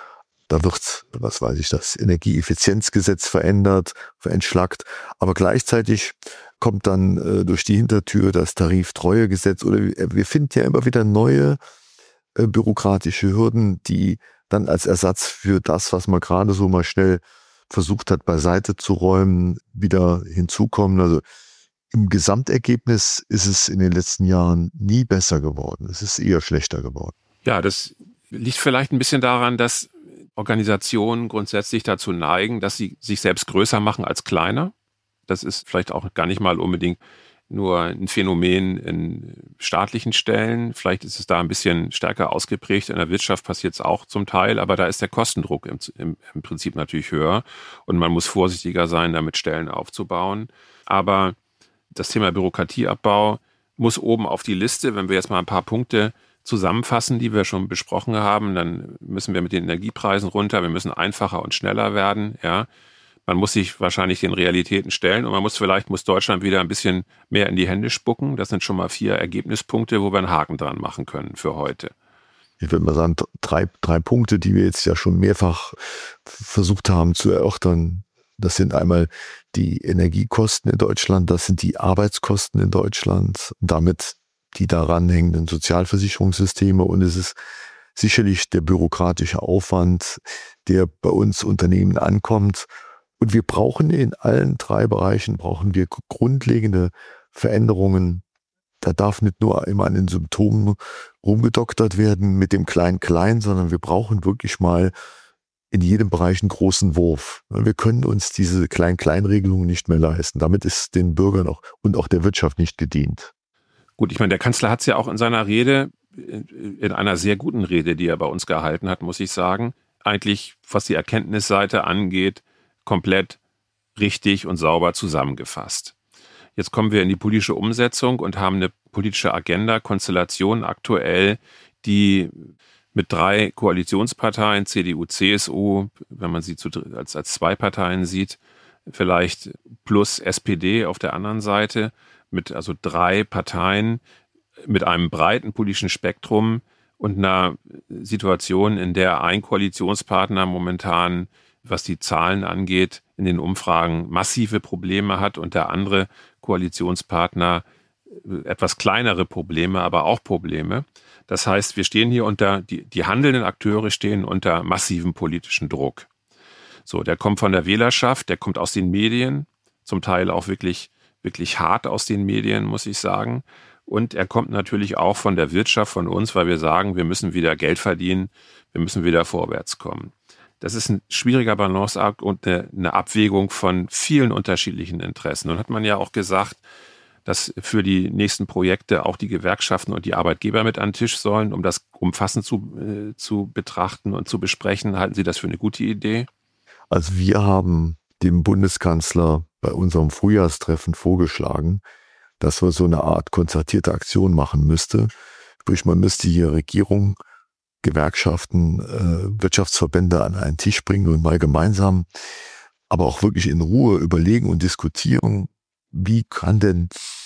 Da wird, was weiß ich, das Energieeffizienzgesetz verentschlackt. Aber gleichzeitig kommt dann durch die Hintertür das Tariftreuegesetz oder wir finden ja immer wieder neue bürokratische Hürden, die dann als Ersatz für das, was man gerade so mal schnell versucht hat, beiseite zu räumen, wieder hinzukommen. Also im Gesamtergebnis ist es in den letzten Jahren nie besser geworden. Es ist eher schlechter geworden. Ja, das liegt vielleicht ein bisschen daran, dass Organisationen grundsätzlich dazu neigen, dass sie sich selbst größer machen als kleiner. Das ist vielleicht auch gar nicht mal unbedingt nur ein Phänomen in staatlichen Stellen. Vielleicht ist es da ein bisschen stärker ausgeprägt. In der Wirtschaft passiert es auch zum Teil, aber da ist der Kostendruck im Prinzip natürlich höher und man muss vorsichtiger sein, damit Stellen aufzubauen. Aber das Thema Bürokratieabbau muss oben auf die Liste. Wenn wir jetzt mal ein paar Punkte zusammenfassen, die wir schon besprochen haben, dann müssen wir mit den Energiepreisen runter, wir müssen einfacher und schneller werden, ja. Man muss sich wahrscheinlich den Realitäten stellen und muss Deutschland wieder ein bisschen mehr in die Hände spucken. Das sind schon mal 4 Ergebnispunkte, wo wir einen Haken dran machen können für heute. Ich würde mal sagen, drei Punkte, die wir jetzt ja schon mehrfach versucht haben zu erörtern. Das sind einmal die Energiekosten in Deutschland, das sind die Arbeitskosten in Deutschland, damit die daran hängenden Sozialversicherungssysteme und es ist sicherlich der bürokratische Aufwand, der bei uns Unternehmen ankommt. Und wir brauchen in allen 3 Bereichen grundlegende Veränderungen. Da darf nicht nur immer an den Symptomen rumgedoktert werden mit dem Klein-Klein, sondern wir brauchen wirklich mal in jedem Bereich einen großen Wurf. Wir können uns diese Klein-Klein-Regelungen nicht mehr leisten. Damit ist den Bürgern und auch der Wirtschaft nicht gedient. Gut, ich meine, der Kanzler hat es ja auch in seiner Rede, in einer sehr guten Rede, die er bei uns gehalten hat, muss ich sagen, eigentlich, was die Erkenntnisseite angeht, komplett richtig und sauber zusammengefasst. Jetzt kommen wir in die politische Umsetzung und haben eine politische Agenda, Konstellation aktuell, die mit 3 Koalitionsparteien, CDU, CSU, wenn man sie als 2 Parteien sieht, vielleicht plus SPD auf der anderen Seite, mit also 3 Parteien mit einem breiten politischen Spektrum und einer Situation, in der ein Koalitionspartner momentan, was die Zahlen angeht, in den Umfragen massive Probleme hat und der andere Koalitionspartner etwas kleinere Probleme, aber auch Probleme. Das heißt, wir stehen hier die handelnden Akteure stehen unter massivem politischen Druck. So, der kommt von der Wählerschaft, der kommt aus den Medien, zum Teil auch wirklich hart aus den Medien, muss ich sagen. Und er kommt natürlich auch von der Wirtschaft, von uns, weil wir sagen, wir müssen wieder Geld verdienen, wir müssen wieder vorwärts kommen. Das ist ein schwieriger Balanceakt und eine Abwägung von vielen unterschiedlichen Interessen. Nun hat man ja auch gesagt, dass für die nächsten Projekte auch die Gewerkschaften und die Arbeitgeber mit an den Tisch sollen, um das umfassend zu betrachten und zu besprechen. Halten Sie das für eine gute Idee? Also wir haben dem Bundeskanzler bei unserem Frühjahrstreffen vorgeschlagen, dass man so eine Art konzertierte Aktion machen müsste. Sprich, man müsste hier Regierung, Gewerkschaften, Wirtschaftsverbände an einen Tisch bringen und mal gemeinsam, aber auch wirklich in Ruhe überlegen und diskutieren, wie kann denn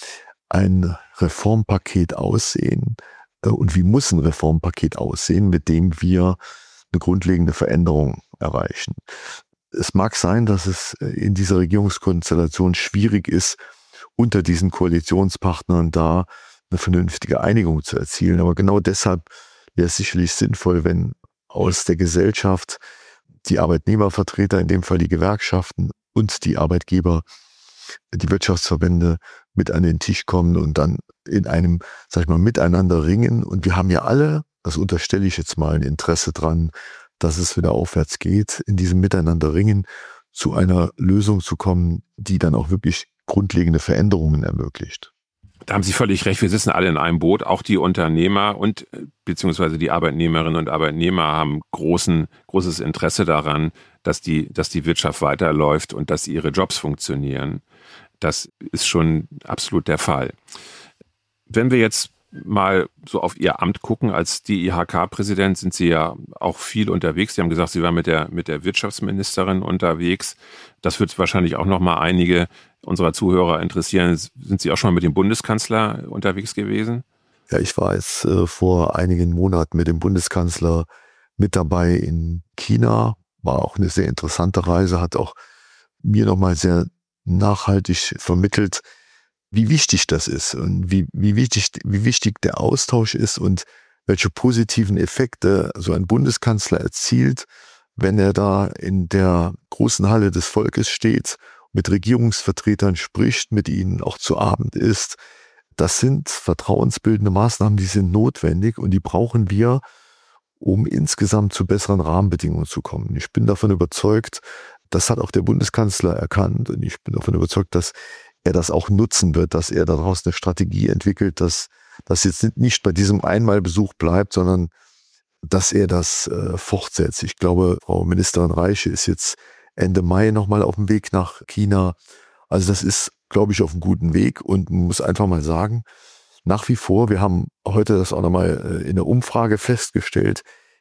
ein Reformpaket aussehen und wie muss ein Reformpaket aussehen, mit dem wir eine grundlegende Veränderung erreichen. Es mag sein, dass es in dieser Regierungskonstellation schwierig ist, unter diesen Koalitionspartnern da eine vernünftige Einigung zu erzielen, aber genau deshalb wäre es sicherlich sinnvoll, wenn aus der Gesellschaft die Arbeitnehmervertreter, in dem Fall die Gewerkschaften und die Arbeitgeber, die Wirtschaftsverbände mit an den Tisch kommen und dann in einem, sag ich mal, Miteinander ringen. Und wir haben ja alle, das unterstelle ich jetzt mal, ein Interesse dran, dass es wieder aufwärts geht, in diesem Miteinander ringen, zu einer Lösung zu kommen, die dann auch wirklich grundlegende Veränderungen ermöglicht. Da haben Sie völlig recht. Wir sitzen alle in einem Boot. Auch die Unternehmer und beziehungsweise die Arbeitnehmerinnen und Arbeitnehmer haben großes Interesse daran, dass die Wirtschaft weiterläuft und dass ihre Jobs funktionieren. Das ist schon absolut der Fall. Wenn wir jetzt mal so auf Ihr Amt gucken, als DIHK-Präsident sind Sie ja auch viel unterwegs. Sie haben gesagt, Sie waren mit der Wirtschaftsministerin unterwegs. Das wird wahrscheinlich auch noch mal einige unserer Zuhörer interessieren. Sind Sie auch schon mal mit dem Bundeskanzler unterwegs gewesen? Ja, ich war jetzt vor einigen Monaten mit dem Bundeskanzler mit dabei in China, war auch eine sehr interessante Reise, hat auch mir nochmal sehr nachhaltig vermittelt, wie wichtig das ist und wie wichtig der Austausch ist und welche positiven Effekte so ein Bundeskanzler erzielt, wenn er da in der großen Halle des Volkes steht, mit Regierungsvertretern spricht, mit ihnen auch zu Abend isst. Das sind vertrauensbildende Maßnahmen, die sind notwendig und die brauchen wir, um insgesamt zu besseren Rahmenbedingungen zu kommen. Ich bin davon überzeugt, das hat auch der Bundeskanzler erkannt und ich bin davon überzeugt, dass er das auch nutzen wird, dass er daraus eine Strategie entwickelt, dass das jetzt nicht bei diesem Einmalbesuch bleibt, sondern dass er das fortsetzt. Ich glaube, Frau Ministerin Reiche ist jetzt Ende Mai nochmal auf dem Weg nach China. Also das ist, glaube ich, auf einem guten Weg und man muss einfach mal sagen, nach wie vor, wir haben heute das auch nochmal in der Umfrage festgestellt,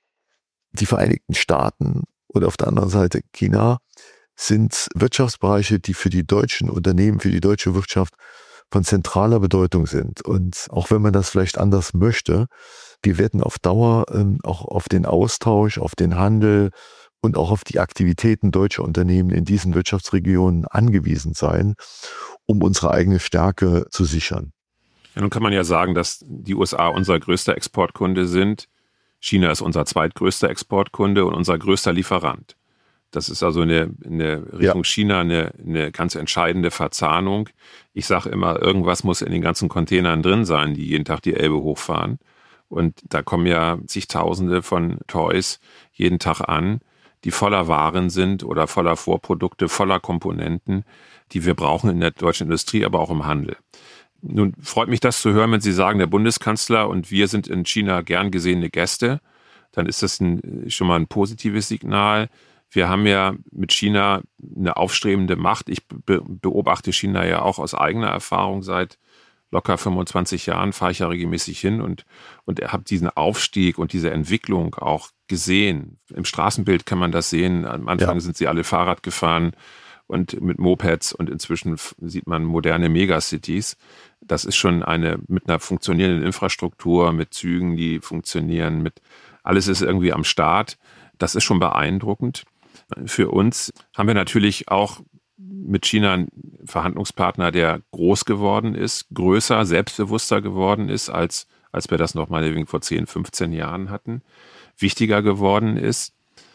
die Vereinigten Staaten und auf der anderen Seite China sind Wirtschaftsbereiche, die für die deutschen Unternehmen, für die deutsche Wirtschaft von zentraler Bedeutung sind. Und auch wenn man das vielleicht anders möchte, wir werden auf Dauer auch auf den Austausch, auf den Handel und auch auf die Aktivitäten deutscher Unternehmen in diesen Wirtschaftsregionen angewiesen sein, um unsere eigene Stärke zu sichern. Ja, nun kann man ja sagen, dass die USA unser größter Exportkunde sind. China ist unser zweitgrößter Exportkunde und unser größter Lieferant. Das ist also in der Richtung China eine ganz entscheidende Verzahnung. Ich sage immer, irgendwas muss in den ganzen Containern drin sein, die jeden Tag die Elbe hochfahren. Und da kommen ja zigtausende von Toys jeden Tag an, die voller Waren sind oder voller Vorprodukte, voller Komponenten, die wir brauchen in der deutschen Industrie, aber auch im Handel. Nun freut mich das zu hören, wenn Sie sagen, der Bundeskanzler und wir sind in China gern gesehene Gäste. Dann ist das schon mal ein positives Signal. Wir haben ja mit China eine aufstrebende Macht. Ich beobachte China ja auch aus eigener Erfahrung. Seit locker 25 Jahren fahre ich ja regelmäßig hin und habe diesen Aufstieg und diese Entwicklung auch gesehen. Im Straßenbild kann man das sehen. Am Anfang sind sie alle Fahrrad gefahren und mit Mopeds und inzwischen sieht man moderne Megacities. Das ist schon mit einer funktionierenden Infrastruktur, mit Zügen, die funktionieren, alles ist irgendwie am Start. Das ist schon beeindruckend. Für uns haben wir natürlich auch mit China einen Verhandlungspartner, der groß geworden ist, größer, selbstbewusster geworden ist, als wir das noch mal vor 10, 15 Jahren hatten, wichtiger geworden ist,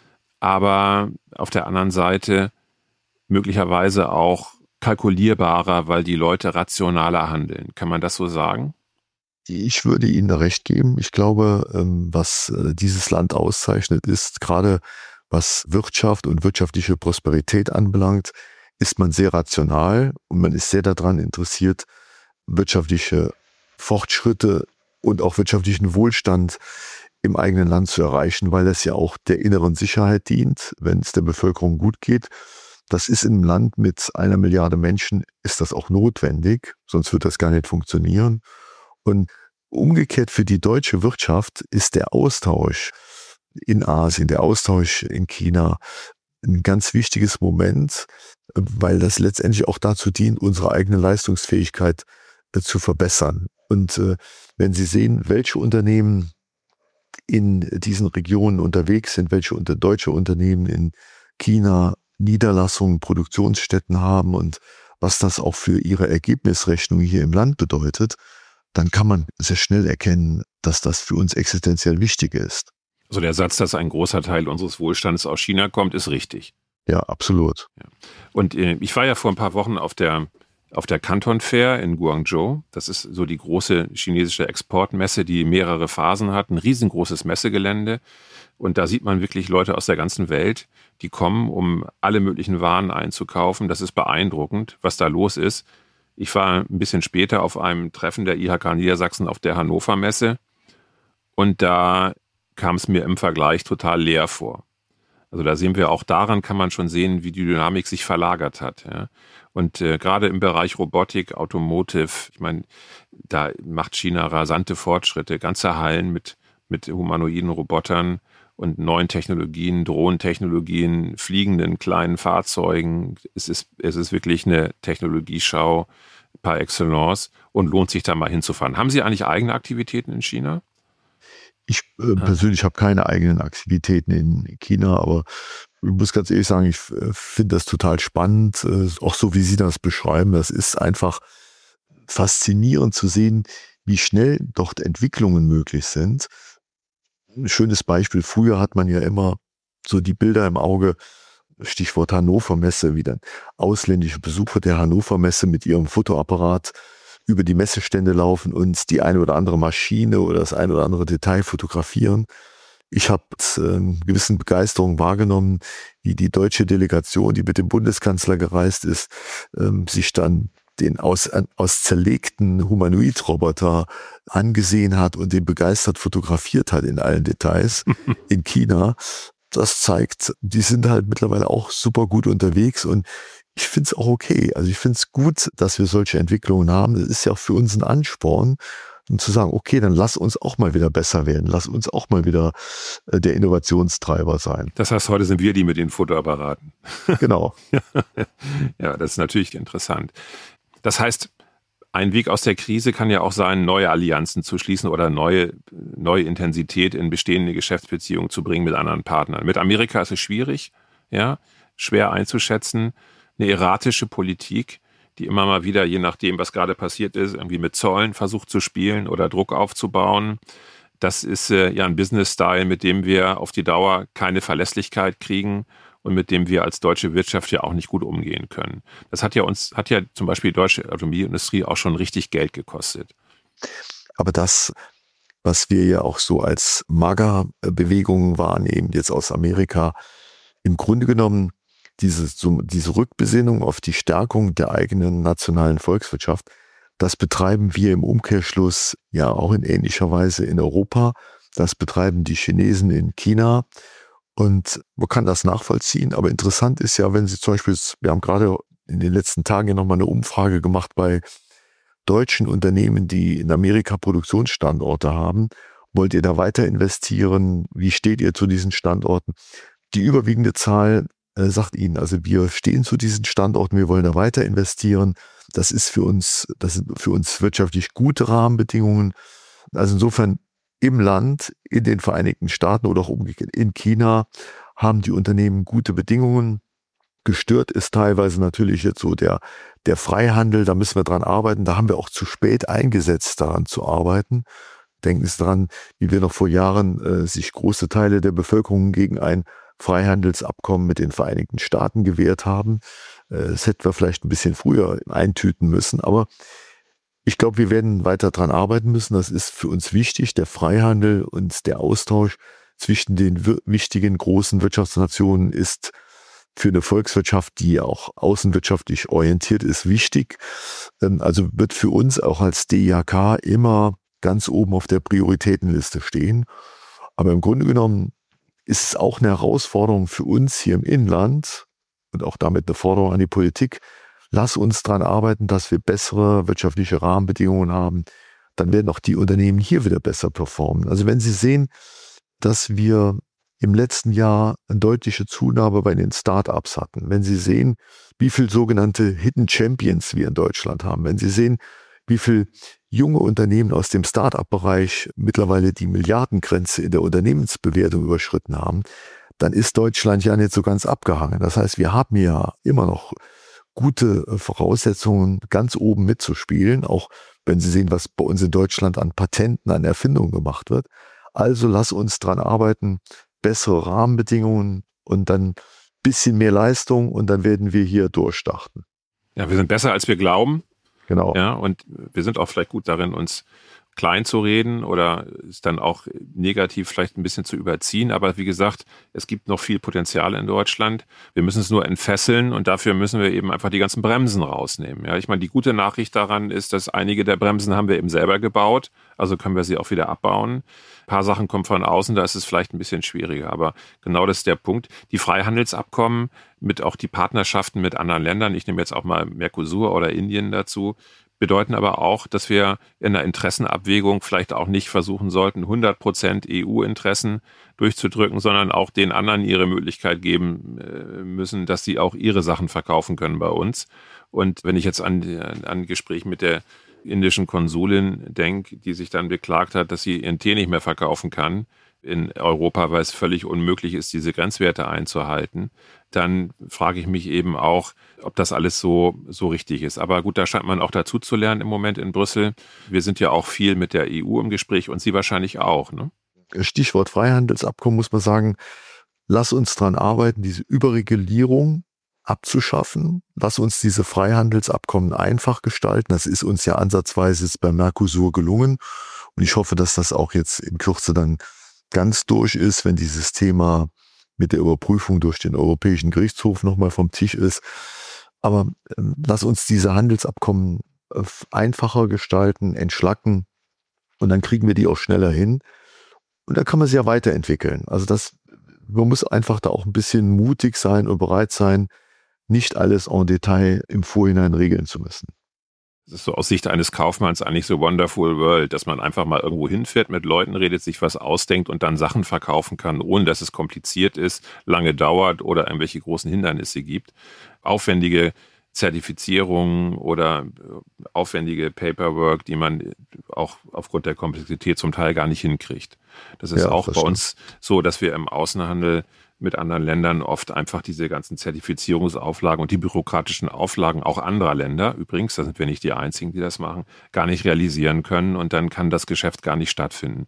aber auf der anderen Seite möglicherweise auch kalkulierbarer, weil die Leute rationaler handeln. Kann man das so sagen? Ich würde Ihnen da recht geben. Ich glaube, was dieses Land auszeichnet, ist gerade was Wirtschaft und wirtschaftliche Prosperität anbelangt, ist man sehr rational und man ist sehr daran interessiert, wirtschaftliche Fortschritte und auch wirtschaftlichen Wohlstand im eigenen Land zu erreichen, weil das ja auch der inneren Sicherheit dient, wenn es der Bevölkerung gut geht. Das ist in einem Land mit 1 Milliarde Menschen, ist das auch notwendig, sonst wird das gar nicht funktionieren. Und umgekehrt für die deutsche Wirtschaft ist der Austausch in Asien, der Austausch in China ein ganz wichtiges Moment, weil das letztendlich auch dazu dient, unsere eigene Leistungsfähigkeit zu verbessern. Und wenn Sie sehen, welche Unternehmen in diesen Regionen unterwegs sind, welche deutsche Unternehmen in China Niederlassungen, Produktionsstätten haben und was das auch für ihre Ergebnisrechnung hier im Land bedeutet, dann kann man sehr schnell erkennen, dass das für uns existenziell wichtig ist. Also der Satz, dass ein großer Teil unseres Wohlstandes aus China kommt, ist richtig. Ja, absolut. Ja. Und ich war ja vor ein paar Wochen auf der Canton Fair in Guangzhou. Das ist so die große chinesische Exportmesse, die mehrere Phasen hat. Ein riesengroßes Messegelände. Und da sieht man wirklich Leute aus der ganzen Welt, die kommen, um alle möglichen Waren einzukaufen. Das ist beeindruckend, was da los ist. Ich war ein bisschen später auf einem Treffen der IHK Niedersachsen auf der Hannover Messe. Und da kam es mir im Vergleich total leer vor. Also da sehen wir auch, daran kann man schon sehen, wie die Dynamik sich verlagert hat. Ja. Und gerade im Bereich Robotik, Automotive, ich meine, da macht China rasante Fortschritte, ganze Hallen mit humanoiden Robotern und neuen Technologien, Drohnentechnologien, fliegenden kleinen Fahrzeugen. Es ist wirklich eine Technologieschau par excellence und lohnt sich da mal hinzufahren. Haben Sie eigentlich eigene Aktivitäten in China? Ich persönlich habe keine eigenen Aktivitäten in China, aber ich muss ganz ehrlich sagen, ich finde das total spannend, auch so wie Sie das beschreiben. Das ist einfach faszinierend zu sehen, wie schnell dort Entwicklungen möglich sind. Ein schönes Beispiel, früher hat man ja immer so die Bilder im Auge, Stichwort Hannover Messe, wie dann ausländische Besucher der Hannover Messe mit ihrem Fotoapparat über die Messestände laufen und die eine oder andere Maschine oder das eine oder andere Detail fotografieren. Ich habe gewissen Begeisterung wahrgenommen, wie die deutsche Delegation, die mit dem Bundeskanzler gereist ist, sich dann den aus zerlegten Humanoid-Roboter angesehen hat und den begeistert fotografiert hat in allen Details in China. Das zeigt, die sind halt mittlerweile auch super gut unterwegs und ich finde es auch okay. Also ich finde es gut, dass wir solche Entwicklungen haben. Das ist ja auch für uns ein Ansporn, um zu sagen, okay, dann lass uns auch mal wieder besser werden. Lass uns auch mal wieder der Innovationstreiber sein. Das heißt, heute sind wir die mit den Fotoapparaten. Genau. Ja, das ist natürlich interessant. Das heißt, ein Weg aus der Krise kann ja auch sein, neue Allianzen zu schließen oder neue Intensität in bestehende Geschäftsbeziehungen zu bringen mit anderen Partnern. Mit Amerika ist es schwierig, ja, schwer einzuschätzen. Eine erratische Politik, die immer mal wieder, je nachdem, was gerade passiert ist, irgendwie mit Zöllen versucht zu spielen oder Druck aufzubauen. Das ist ja ein Business-Style, mit dem wir auf die Dauer keine Verlässlichkeit kriegen und mit dem wir als deutsche Wirtschaft ja auch nicht gut umgehen können. Das hat ja zum Beispiel die deutsche Automobilindustrie auch schon richtig Geld gekostet. Aber das, was wir ja auch so als MAGA-Bewegung wahrnehmen, jetzt aus Amerika, im Grunde genommen diese Rückbesinnung auf die Stärkung der eigenen nationalen Volkswirtschaft, das betreiben wir im Umkehrschluss ja auch in ähnlicher Weise in Europa. Das betreiben die Chinesen in China. Und man kann das nachvollziehen, aber interessant ist ja, wenn Sie zum Beispiel, wir haben gerade in den letzten Tagen ja nochmal eine Umfrage gemacht bei deutschen Unternehmen, die in Amerika Produktionsstandorte haben. Wollt ihr da weiter investieren? Wie steht ihr zu diesen Standorten? Die überwiegende Zahl sagt Ihnen, also wir stehen zu diesen Standorten, wir wollen da weiter investieren. Das sind für uns wirtschaftlich gute Rahmenbedingungen. Also insofern im Land, in den Vereinigten Staaten oder auch umgekehrt in China haben die Unternehmen gute Bedingungen. Gestört ist teilweise natürlich jetzt so der Freihandel, da müssen wir dran arbeiten. Da haben wir auch zu spät eingesetzt, daran zu arbeiten. Denken Sie dran, wie wir noch vor Jahren sich große Teile der Bevölkerung gegen ein Freihandelsabkommen mit den Vereinigten Staaten gewehrt haben. Das hätten wir vielleicht ein bisschen früher eintüten müssen, aber ich glaube, wir werden weiter dran arbeiten müssen. Das ist für uns wichtig, der Freihandel und der Austausch zwischen den wichtigen großen Wirtschaftsnationen ist für eine Volkswirtschaft, die auch außenwirtschaftlich orientiert ist, wichtig. Also wird für uns auch als DIHK immer ganz oben auf der Prioritätenliste stehen. Aber im Grunde genommen ist es auch eine Herausforderung für uns hier im Inland und auch damit eine Forderung an die Politik. Lass uns daran arbeiten, dass wir bessere wirtschaftliche Rahmenbedingungen haben. Dann werden auch die Unternehmen hier wieder besser performen. Also wenn Sie sehen, dass wir im letzten Jahr eine deutliche Zunahme bei den Start-ups hatten, wenn Sie sehen, wie viele sogenannte Hidden Champions wir in Deutschland haben, wenn Sie sehen, wie viele junge Unternehmen aus dem Start-up-Bereich mittlerweile die Milliardengrenze in der Unternehmensbewertung überschritten haben, dann ist Deutschland ja nicht so ganz abgehangen. Das heißt, wir haben ja immer noch gute Voraussetzungen, ganz oben mitzuspielen, auch wenn Sie sehen, was bei uns in Deutschland an Patenten, an Erfindungen gemacht wird. Also lass uns dran arbeiten, bessere Rahmenbedingungen und dann ein bisschen mehr Leistung und dann werden wir hier durchstarten. Ja, wir sind besser, als wir glauben. Genau. Ja, und wir sind auch vielleicht gut darin, uns klein zu reden oder es dann auch negativ vielleicht ein bisschen zu überziehen. Aber wie gesagt, es gibt noch viel Potenzial in Deutschland. Wir müssen es nur entfesseln und dafür müssen wir eben einfach die ganzen Bremsen rausnehmen. Ja, ich meine, die gute Nachricht daran ist, dass einige der Bremsen haben wir eben selber gebaut. Also können wir sie auch wieder abbauen. Ein paar Sachen kommen von außen, da ist es vielleicht ein bisschen schwieriger. Aber genau das ist der Punkt. Die Freihandelsabkommen mit auch die Partnerschaften mit anderen Ländern, ich nehme jetzt auch mal Mercosur oder Indien dazu, bedeuten aber auch, dass wir in der Interessenabwägung vielleicht auch nicht versuchen sollten, 100% EU-Interessen durchzudrücken, sondern auch den anderen ihre Möglichkeit geben müssen, dass sie auch ihre Sachen verkaufen können bei uns. Und wenn ich jetzt an Gespräch mit der indischen Konsulin denke, die sich dann beklagt hat, dass sie ihren Tee nicht mehr verkaufen kann in Europa, weil es völlig unmöglich ist, diese Grenzwerte einzuhalten, dann frage ich mich eben auch, ob das alles so richtig ist. Aber gut, da scheint man auch dazu zu lernen im Moment in Brüssel. Wir sind ja auch viel mit der EU im Gespräch und Sie wahrscheinlich auch, ne? Stichwort Freihandelsabkommen muss man sagen, lass uns daran arbeiten, diese Überregulierung abzuschaffen. Lass uns diese Freihandelsabkommen einfach gestalten. Das ist uns ja ansatzweise jetzt bei Mercosur gelungen. Und ich hoffe, dass das auch jetzt in Kürze dann ganz durch ist, wenn dieses Thema mit der Überprüfung durch den Europäischen Gerichtshof nochmal vom Tisch ist. Aber lass uns diese Handelsabkommen einfacher gestalten, entschlacken und dann kriegen wir die auch schneller hin. Und dann kann man sie ja weiterentwickeln. Also man muss einfach da auch ein bisschen mutig sein und bereit sein, nicht alles en Detail im Vorhinein regeln zu müssen. Das ist so aus Sicht eines Kaufmanns eigentlich so wonderful world, dass man einfach mal irgendwo hinfährt, mit Leuten redet, sich was ausdenkt und dann Sachen verkaufen kann, ohne dass es kompliziert ist, lange dauert oder irgendwelche großen Hindernisse gibt. Aufwendige Zertifizierungen oder aufwendige Paperwork, die man auch aufgrund der Komplexität zum Teil gar nicht hinkriegt. Das ist auch bei uns so, dass wir im Außenhandel mit anderen Ländern oft einfach diese ganzen Zertifizierungsauflagen und die bürokratischen Auflagen auch anderer Länder, übrigens, da sind wir nicht die Einzigen, die das machen, gar nicht realisieren können und dann kann das Geschäft gar nicht stattfinden.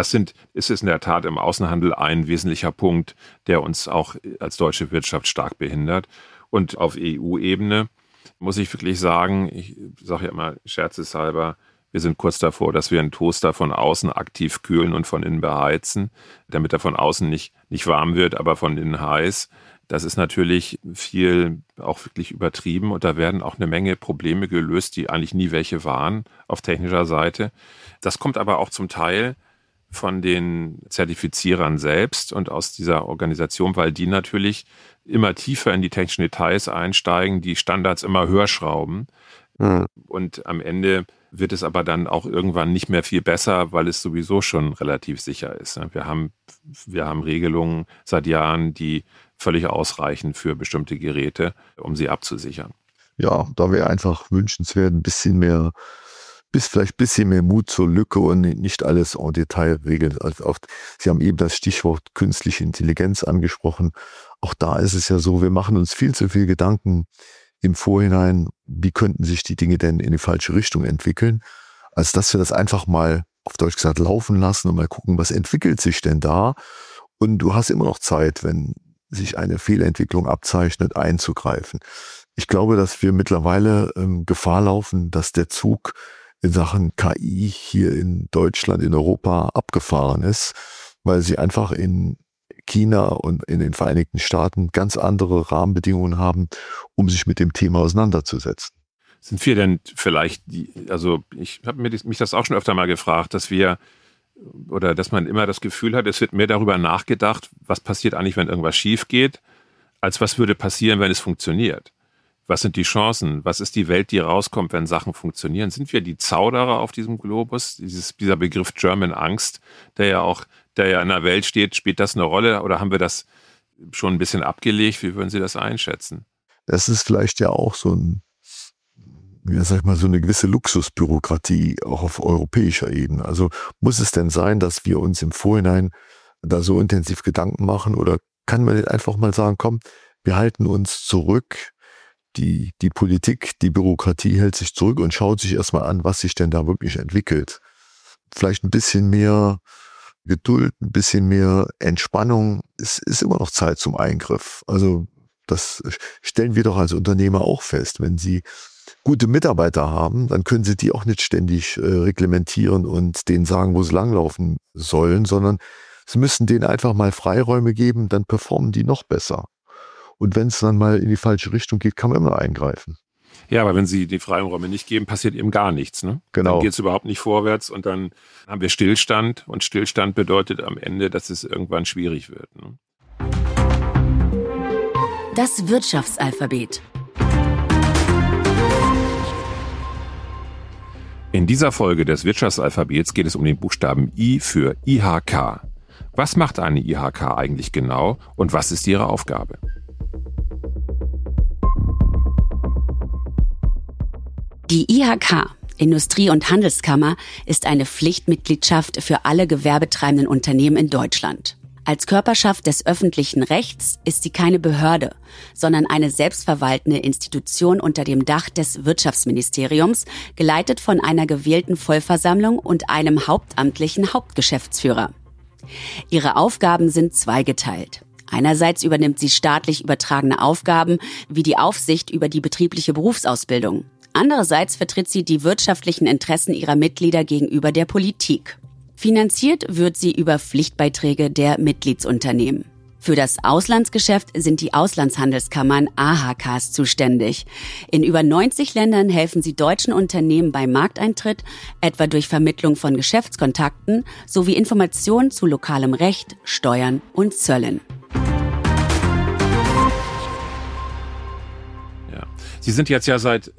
Es ist in der Tat im Außenhandel ein wesentlicher Punkt, der uns auch als deutsche Wirtschaft stark behindert. Und auf EU-Ebene muss ich wirklich sagen, ich sage ja immer scherzeshalber, wir sind kurz davor, dass wir einen Toaster von außen aktiv kühlen und von innen beheizen, damit er von außen nicht warm wird, aber von innen heiß. Das ist natürlich viel auch wirklich übertrieben und da werden auch eine Menge Probleme gelöst, die eigentlich nie welche waren auf technischer Seite. Das kommt aber auch zum Teil von den Zertifizierern selbst und aus dieser Organisation, weil die natürlich immer tiefer in die technischen Details einsteigen, die Standards immer höher schrauben. Und am Ende wird es aber dann auch irgendwann nicht mehr viel besser, weil es sowieso schon relativ sicher ist. Wir haben Regelungen seit Jahren, die völlig ausreichen für bestimmte Geräte, um sie abzusichern. Ja, da wäre einfach wünschenswert vielleicht ein bisschen mehr Mut zur Lücke und nicht alles en Detail regeln. Also Sie haben eben das Stichwort künstliche Intelligenz angesprochen. Auch da ist es ja so, wir machen uns viel zu viel Gedanken im Vorhinein, wie könnten sich die Dinge denn in die falsche Richtung entwickeln, als dass wir das einfach mal, auf Deutsch gesagt, laufen lassen und mal gucken, was entwickelt sich denn da. Und du hast immer noch Zeit, wenn sich eine Fehlentwicklung abzeichnet, einzugreifen. Ich glaube, dass wir mittlerweile Gefahr laufen, dass der Zug in Sachen KI hier in Deutschland, in Europa abgefahren ist, weil sie einfach in China und in den Vereinigten Staaten ganz andere Rahmenbedingungen haben, um sich mit dem Thema auseinanderzusetzen. Sind wir denn vielleicht, ich habe mich das auch schon öfter mal gefragt, dass man immer das Gefühl hat, es wird mehr darüber nachgedacht, was passiert eigentlich, wenn irgendwas schief geht, als was würde passieren, wenn es funktioniert. Was sind die Chancen? Was ist die Welt, die rauskommt, wenn Sachen funktionieren? Sind wir die Zauderer auf diesem Globus? Dieser Begriff German Angst, der ja in der Welt steht, spielt das eine Rolle oder haben wir das schon ein bisschen abgelegt? Wie würden Sie das einschätzen? Das ist vielleicht ja auch so eine gewisse Luxusbürokratie auch auf europäischer Ebene. Also muss es denn sein, dass wir uns im Vorhinein da so intensiv Gedanken machen oder kann man nicht einfach mal sagen, komm, wir halten uns zurück, die Politik, die Bürokratie hält sich zurück und schaut sich erstmal an, was sich denn da wirklich entwickelt. Vielleicht ein bisschen mehr Geduld, ein bisschen mehr Entspannung, es ist immer noch Zeit zum Eingriff. Also das stellen wir doch als Unternehmer auch fest. Wenn Sie gute Mitarbeiter haben, dann können Sie die auch nicht ständig reglementieren und denen sagen, wo sie langlaufen sollen, sondern Sie müssen denen einfach mal Freiräume geben, dann performen die noch besser. Und wenn es dann mal in die falsche Richtung geht, kann man immer eingreifen. Ja, aber wenn Sie die Freiräume nicht geben, passiert eben gar nichts. Ne? Genau. Dann geht es überhaupt nicht vorwärts und dann haben wir Stillstand. Und Stillstand bedeutet am Ende, dass es irgendwann schwierig wird. Ne? Das Wirtschaftsalphabet. In dieser Folge des Wirtschaftsalphabets geht es um den Buchstaben I für IHK. Was macht eine IHK eigentlich genau und was ist ihre Aufgabe? Die IHK Industrie- und Handelskammer ist eine Pflichtmitgliedschaft für alle gewerbetreibenden Unternehmen in Deutschland. Als Körperschaft des öffentlichen Rechts ist sie keine Behörde, sondern eine selbstverwaltende Institution unter dem Dach des Wirtschaftsministeriums, geleitet von einer gewählten Vollversammlung und einem hauptamtlichen Hauptgeschäftsführer. Ihre Aufgaben sind zweigeteilt. Einerseits übernimmt sie staatlich übertragene Aufgaben wie die Aufsicht über die betriebliche Berufsausbildung. Andererseits vertritt sie die wirtschaftlichen Interessen ihrer Mitglieder gegenüber der Politik. Finanziert wird sie über Pflichtbeiträge der Mitgliedsunternehmen. Für das Auslandsgeschäft sind die Auslandshandelskammern AHKs zuständig. In über 90 Ländern helfen sie deutschen Unternehmen beim Markteintritt, etwa durch Vermittlung von Geschäftskontakten sowie Informationen zu lokalem Recht, Steuern und Zöllen. Ja. Sie sind jetzt ja seit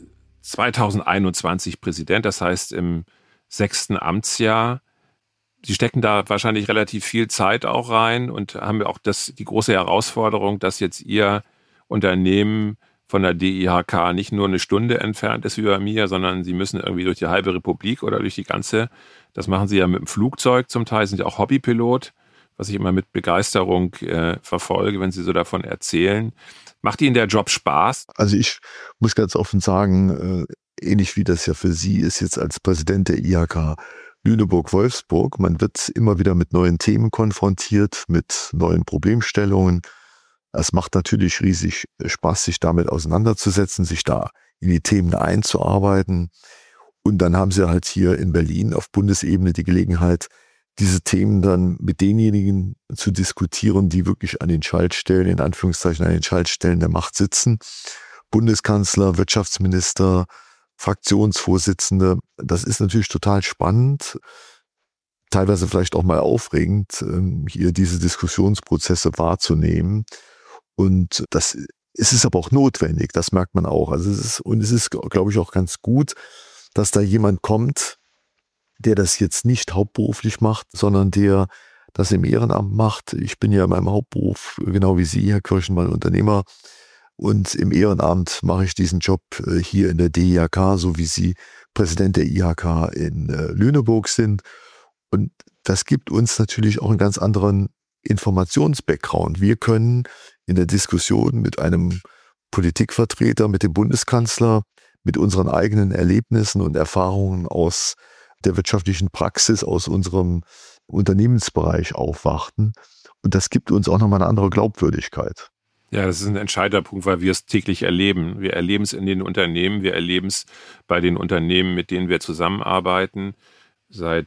2021 Präsident, das heißt im 6. Amtsjahr. Sie stecken da wahrscheinlich relativ viel Zeit auch rein und haben auch die große Herausforderung, dass jetzt Ihr Unternehmen von der DIHK nicht nur eine Stunde entfernt ist wie bei mir, sondern Sie müssen irgendwie durch die halbe Republik oder durch die ganze. Das machen Sie ja mit dem Flugzeug zum Teil, sind ja auch Hobbypilot, was ich immer mit Begeisterung verfolge, wenn Sie so davon erzählen. Macht Ihnen der Job Spaß? Also ich muss ganz offen sagen, ähnlich wie das ja für Sie ist jetzt als Präsident der IHK Lüneburg-Wolfsburg, man wird immer wieder mit neuen Themen konfrontiert, mit neuen Problemstellungen. Es macht natürlich riesig Spaß, sich damit auseinanderzusetzen, sich da in die Themen einzuarbeiten. Und dann haben Sie halt hier in Berlin auf Bundesebene die Gelegenheit, diese Themen dann mit denjenigen zu diskutieren, die wirklich an den Schaltstellen, in Anführungszeichen an den Schaltstellen der Macht sitzen. Bundeskanzler, Wirtschaftsminister, Fraktionsvorsitzende. Das ist natürlich total spannend, teilweise vielleicht auch mal aufregend, hier diese Diskussionsprozesse wahrzunehmen. Und das ist aber auch notwendig, das merkt man auch. Also es ist, glaube ich, auch ganz gut, dass da jemand kommt, der das jetzt nicht hauptberuflich macht, sondern der das im Ehrenamt macht. Ich bin ja in meinem Hauptberuf, genau wie Sie, Herr Kirchenmann, Unternehmer. Und im Ehrenamt mache ich diesen Job hier in der DIHK, so wie Sie Präsident der IHK in Lüneburg sind. Und das gibt uns natürlich auch einen ganz anderen Informationsbackground. Wir können in der Diskussion mit einem Politikvertreter, mit dem Bundeskanzler, mit unseren eigenen Erlebnissen und Erfahrungen aus der wirtschaftlichen Praxis, aus unserem Unternehmensbereich aufwarten. Und das gibt uns auch nochmal eine andere Glaubwürdigkeit. Ja, das ist ein entscheidender Punkt, weil wir es täglich erleben. Wir erleben es in den Unternehmen, wir erleben es bei den Unternehmen, mit denen wir zusammenarbeiten. Seit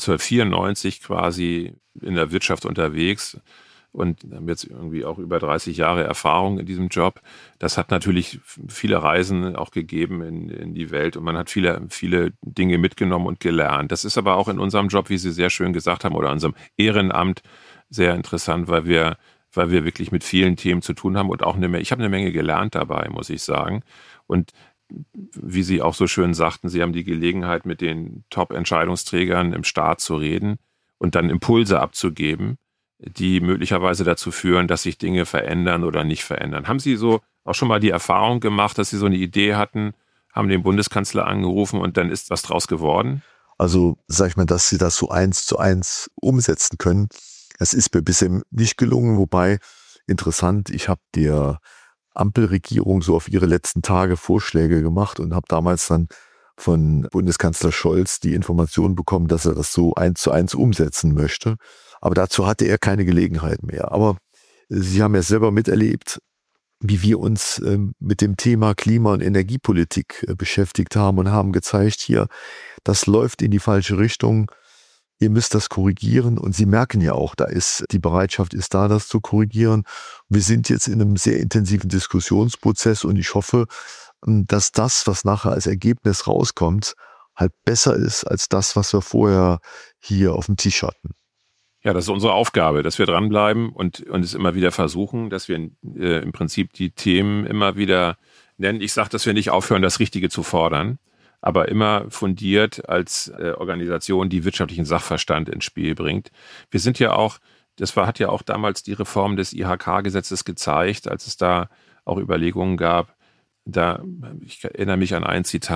1994 quasi in der Wirtschaft unterwegs und haben jetzt irgendwie auch über 30 Jahre Erfahrung in diesem Job. Das hat natürlich viele Reisen auch gegeben in die Welt und man hat viele Dinge mitgenommen und gelernt. Das ist aber auch in unserem Job, wie Sie sehr schön gesagt haben, oder unserem Ehrenamt sehr interessant, weil wir wirklich mit vielen Themen zu tun haben und auch ich habe eine Menge gelernt dabei, muss ich sagen. Und wie Sie auch so schön sagten, Sie haben die Gelegenheit, mit den Top-Entscheidungsträgern im Staat zu reden und dann Impulse abzugeben, die möglicherweise dazu führen, dass sich Dinge verändern oder nicht verändern. Haben Sie so auch schon mal die Erfahrung gemacht, dass Sie so eine Idee hatten, haben den Bundeskanzler angerufen und dann ist was draus geworden? Also sag ich mal, dass Sie das so 1:1 umsetzen können, das ist mir bisher nicht gelungen, wobei interessant, ich habe der Ampelregierung so auf ihre letzten Tage Vorschläge gemacht und habe damals dann von Bundeskanzler Scholz die Information bekommen, dass er das so 1:1 umsetzen möchte. Aber dazu hatte er keine Gelegenheit mehr. Aber Sie haben ja selber miterlebt, wie wir uns mit dem Thema Klima- und Energiepolitik beschäftigt haben und haben gezeigt, hier, das läuft in die falsche Richtung. Ihr müsst das korrigieren und Sie merken ja auch, die Bereitschaft ist da, das zu korrigieren. Wir sind jetzt in einem sehr intensiven Diskussionsprozess und ich hoffe, dass das, was nachher als Ergebnis rauskommt, halt besser ist als das, was wir vorher hier auf dem Tisch hatten. Ja, das ist unsere Aufgabe, dass wir dranbleiben und es immer wieder versuchen, dass wir im Prinzip die Themen immer wieder nennen. Ich sage, dass wir nicht aufhören, das Richtige zu fordern, aber immer fundiert als Organisation, die wirtschaftlichen Sachverstand ins Spiel bringt. Wir sind ja auch, hat ja auch damals die Reform des IHK-Gesetzes gezeigt, als es da auch Überlegungen gab. Ich erinnere mich an ein Zitat: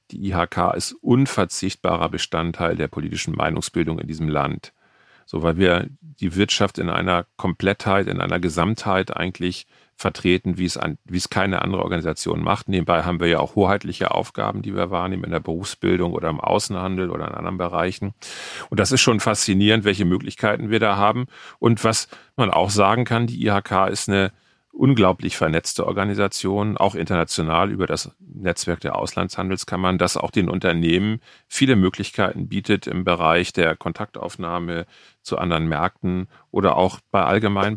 die IHK ist unverzichtbarer Bestandteil der politischen Meinungsbildung in diesem Land. So, weil wir die Wirtschaft in einer Komplettheit, in einer Gesamtheit eigentlich vertreten, wie es keine andere Organisation macht. Nebenbei haben wir ja auch hoheitliche Aufgaben, die wir wahrnehmen in der Berufsbildung oder im Außenhandel oder in anderen Bereichen. Und das ist schon faszinierend, welche Möglichkeiten wir da haben. Und was man auch sagen kann, die IHK ist eine unglaublich vernetzte Organisation, auch international über das Netzwerk der Auslandshandelskammern, das auch den Unternehmen viele Möglichkeiten bietet im Bereich der Kontaktaufnahme zu anderen Märkten oder auch bei allgemeinen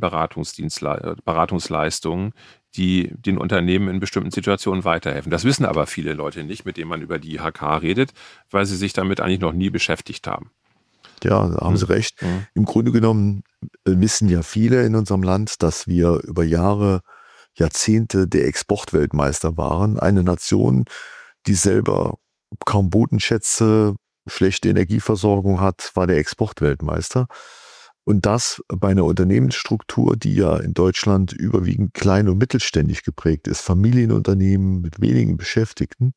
Beratungsleistungen, die den Unternehmen in bestimmten Situationen weiterhelfen. Das wissen aber viele Leute nicht, mit denen man über die IHK redet, weil sie sich damit eigentlich noch nie beschäftigt haben. Ja, da haben Sie recht. Im Grunde genommen wissen ja viele in unserem Land, dass wir über Jahre, Jahrzehnte der Exportweltmeister waren. Eine Nation, die selber kaum Bodenschätze, schlechte Energieversorgung hat, war der Exportweltmeister. Und das bei einer Unternehmensstruktur, die ja in Deutschland überwiegend klein- und mittelständig geprägt ist. Familienunternehmen mit wenigen Beschäftigten.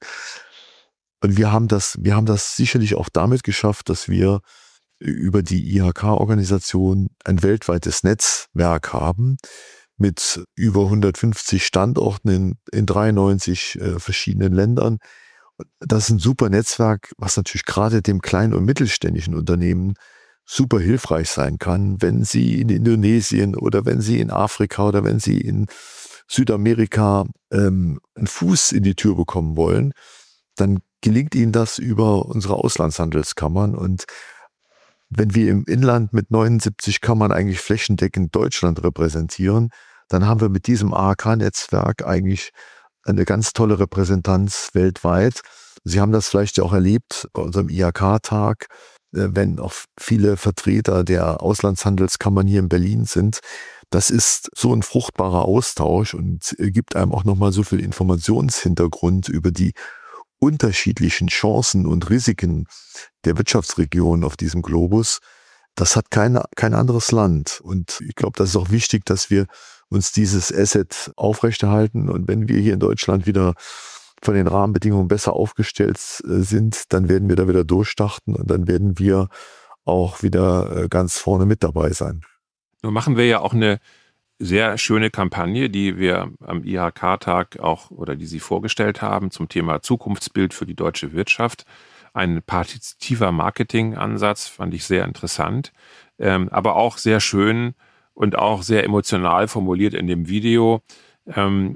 Und wir haben das sicherlich auch damit geschafft, dass wir über die IHK-Organisation ein weltweites Netzwerk haben mit über 150 Standorten in 93 verschiedenen Ländern. Das ist ein super Netzwerk, was natürlich gerade dem kleinen und mittelständischen Unternehmen super hilfreich sein kann, wenn sie in Indonesien oder wenn sie in Afrika oder wenn sie in Südamerika einen Fuß in die Tür bekommen wollen, dann gelingt ihnen das über unsere Auslandshandelskammern. Und wenn wir im Inland mit 79 Kammern eigentlich flächendeckend Deutschland repräsentieren, dann haben wir mit diesem AHK-Netzwerk eigentlich eine ganz tolle Repräsentanz weltweit. Sie haben das vielleicht ja auch erlebt bei unserem IHK-Tag, wenn auch viele Vertreter der Auslandshandelskammern hier in Berlin sind. Das ist so ein fruchtbarer Austausch und gibt einem auch nochmal so viel Informationshintergrund über die unterschiedlichen Chancen und Risiken der Wirtschaftsregionen auf diesem Globus. Das hat kein anderes Land. Und ich glaube, das ist auch wichtig, dass wir uns dieses Asset aufrechterhalten. Und wenn wir hier in Deutschland wieder von den Rahmenbedingungen besser aufgestellt sind, dann werden wir da wieder durchstarten und dann werden wir auch wieder ganz vorne mit dabei sein. Nun machen wir ja auch eine sehr schöne Kampagne, die wir am IHK-Tag auch oder die Sie vorgestellt haben zum Thema Zukunftsbild für die deutsche Wirtschaft. Ein partizipativer Marketingansatz fand ich sehr interessant, aber auch sehr schön und auch sehr emotional formuliert in dem Video. Wenn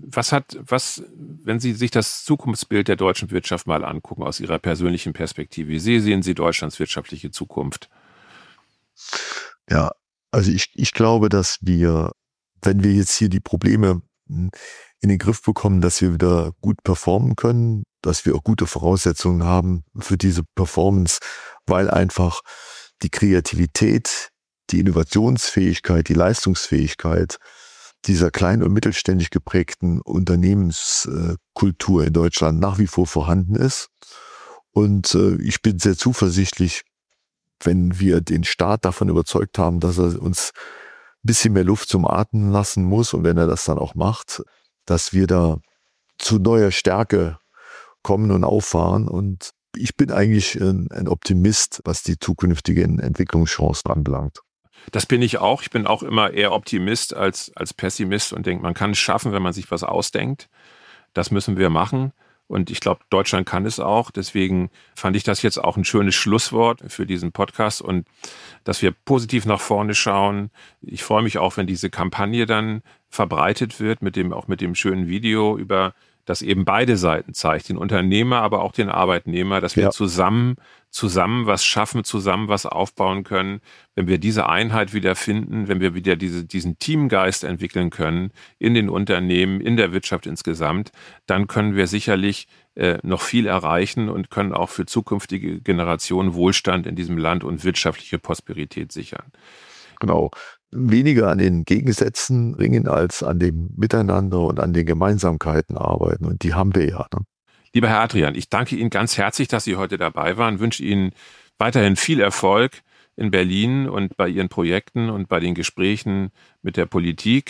Sie sich das Zukunftsbild der deutschen Wirtschaft mal angucken aus Ihrer persönlichen Perspektive, wie sehen Sie Deutschlands wirtschaftliche Zukunft? Ja, also ich glaube, dass wir, wenn wir jetzt hier die Probleme in den Griff bekommen, dass wir wieder gut performen können, dass wir auch gute Voraussetzungen haben für diese Performance, weil einfach die Kreativität, die Innovationsfähigkeit, die Leistungsfähigkeit dieser klein- und mittelständig geprägten Unternehmenskultur in Deutschland nach wie vor vorhanden ist. Und ich bin sehr zuversichtlich, wenn wir den Staat davon überzeugt haben, dass er uns ein bisschen mehr Luft zum Atmen lassen muss und wenn er das dann auch macht, dass wir da zu neuer Stärke kommen und auffahren. Und ich bin eigentlich ein Optimist, was die zukünftigen Entwicklungschancen anbelangt. Das bin ich auch. Ich bin auch immer eher Optimist als Pessimist und denke, man kann es schaffen, wenn man sich was ausdenkt. Das müssen wir machen. Und ich glaube, Deutschland kann es auch. Deswegen fand ich das jetzt auch ein schönes Schlusswort für diesen Podcast und dass wir positiv nach vorne schauen. Ich freue mich auch, wenn diese Kampagne dann verbreitet wird, auch mit dem schönen Video über das eben beide Seiten zeigt, den Unternehmer, aber auch den Arbeitnehmer, dass wir zusammen was schaffen, zusammen was aufbauen können. Wenn wir diese Einheit wieder finden, wenn wir wieder diesen Teamgeist entwickeln können in den Unternehmen, in der Wirtschaft insgesamt, dann können wir sicherlich noch viel erreichen und können auch für zukünftige Generationen Wohlstand in diesem Land und wirtschaftliche Prosperität sichern. Genau. Weniger an den Gegensätzen ringen als an dem Miteinander und an den Gemeinsamkeiten arbeiten. Und die haben wir ja. Ne? Lieber Herr Adrian, ich danke Ihnen ganz herzlich, dass Sie heute dabei waren. Wünsche Ihnen weiterhin viel Erfolg in Berlin und bei Ihren Projekten und bei den Gesprächen mit der Politik.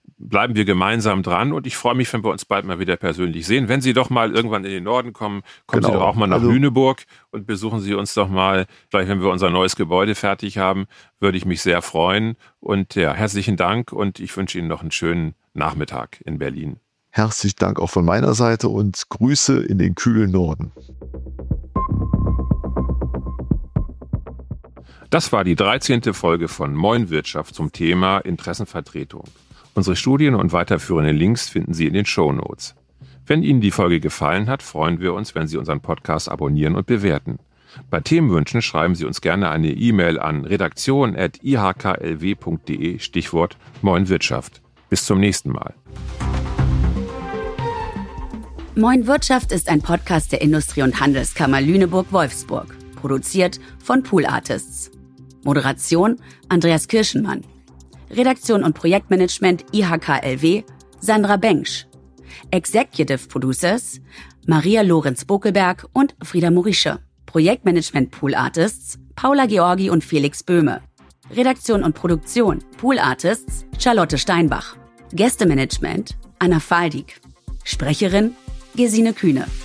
bleiben wir gemeinsam dran und ich freue mich, wenn wir uns bald mal wieder persönlich sehen. Wenn Sie doch mal irgendwann in den Norden kommen, kommen Sie doch auch mal nach Lüneburg und besuchen Sie uns doch mal. Vielleicht, wenn wir unser neues Gebäude fertig haben, würde ich mich sehr freuen. Und ja, herzlichen Dank und ich wünsche Ihnen noch einen schönen Nachmittag in Berlin. Herzlichen Dank auch von meiner Seite und Grüße in den kühlen Norden. Das war die 13. Folge von Moin Wirtschaft zum Thema Interessenvertretung. Unsere Studien und weiterführende Links finden Sie in den Shownotes. Wenn Ihnen die Folge gefallen hat, freuen wir uns, wenn Sie unseren Podcast abonnieren und bewerten. Bei Themenwünschen schreiben Sie uns gerne eine E-Mail an redaktion@ihklw.de, Stichwort Moin Wirtschaft. Bis zum nächsten Mal. Moin Wirtschaft ist ein Podcast der Industrie- und Handelskammer Lüneburg-Wolfsburg, produziert von Pool Artists. Moderation Andreas Kirschenmann. Redaktion und Projektmanagement IHKLW Sandra Bengsch. Executive Producers Maria Lorenz-Bokelberg und Frieda Morische. Projektmanagement Pool Artists Paula Georgi und Felix Böhme. Redaktion und Produktion Pool Artists Charlotte Steinbach. Gästemanagement Anna Faldig. Sprecherin Gesine Kühne.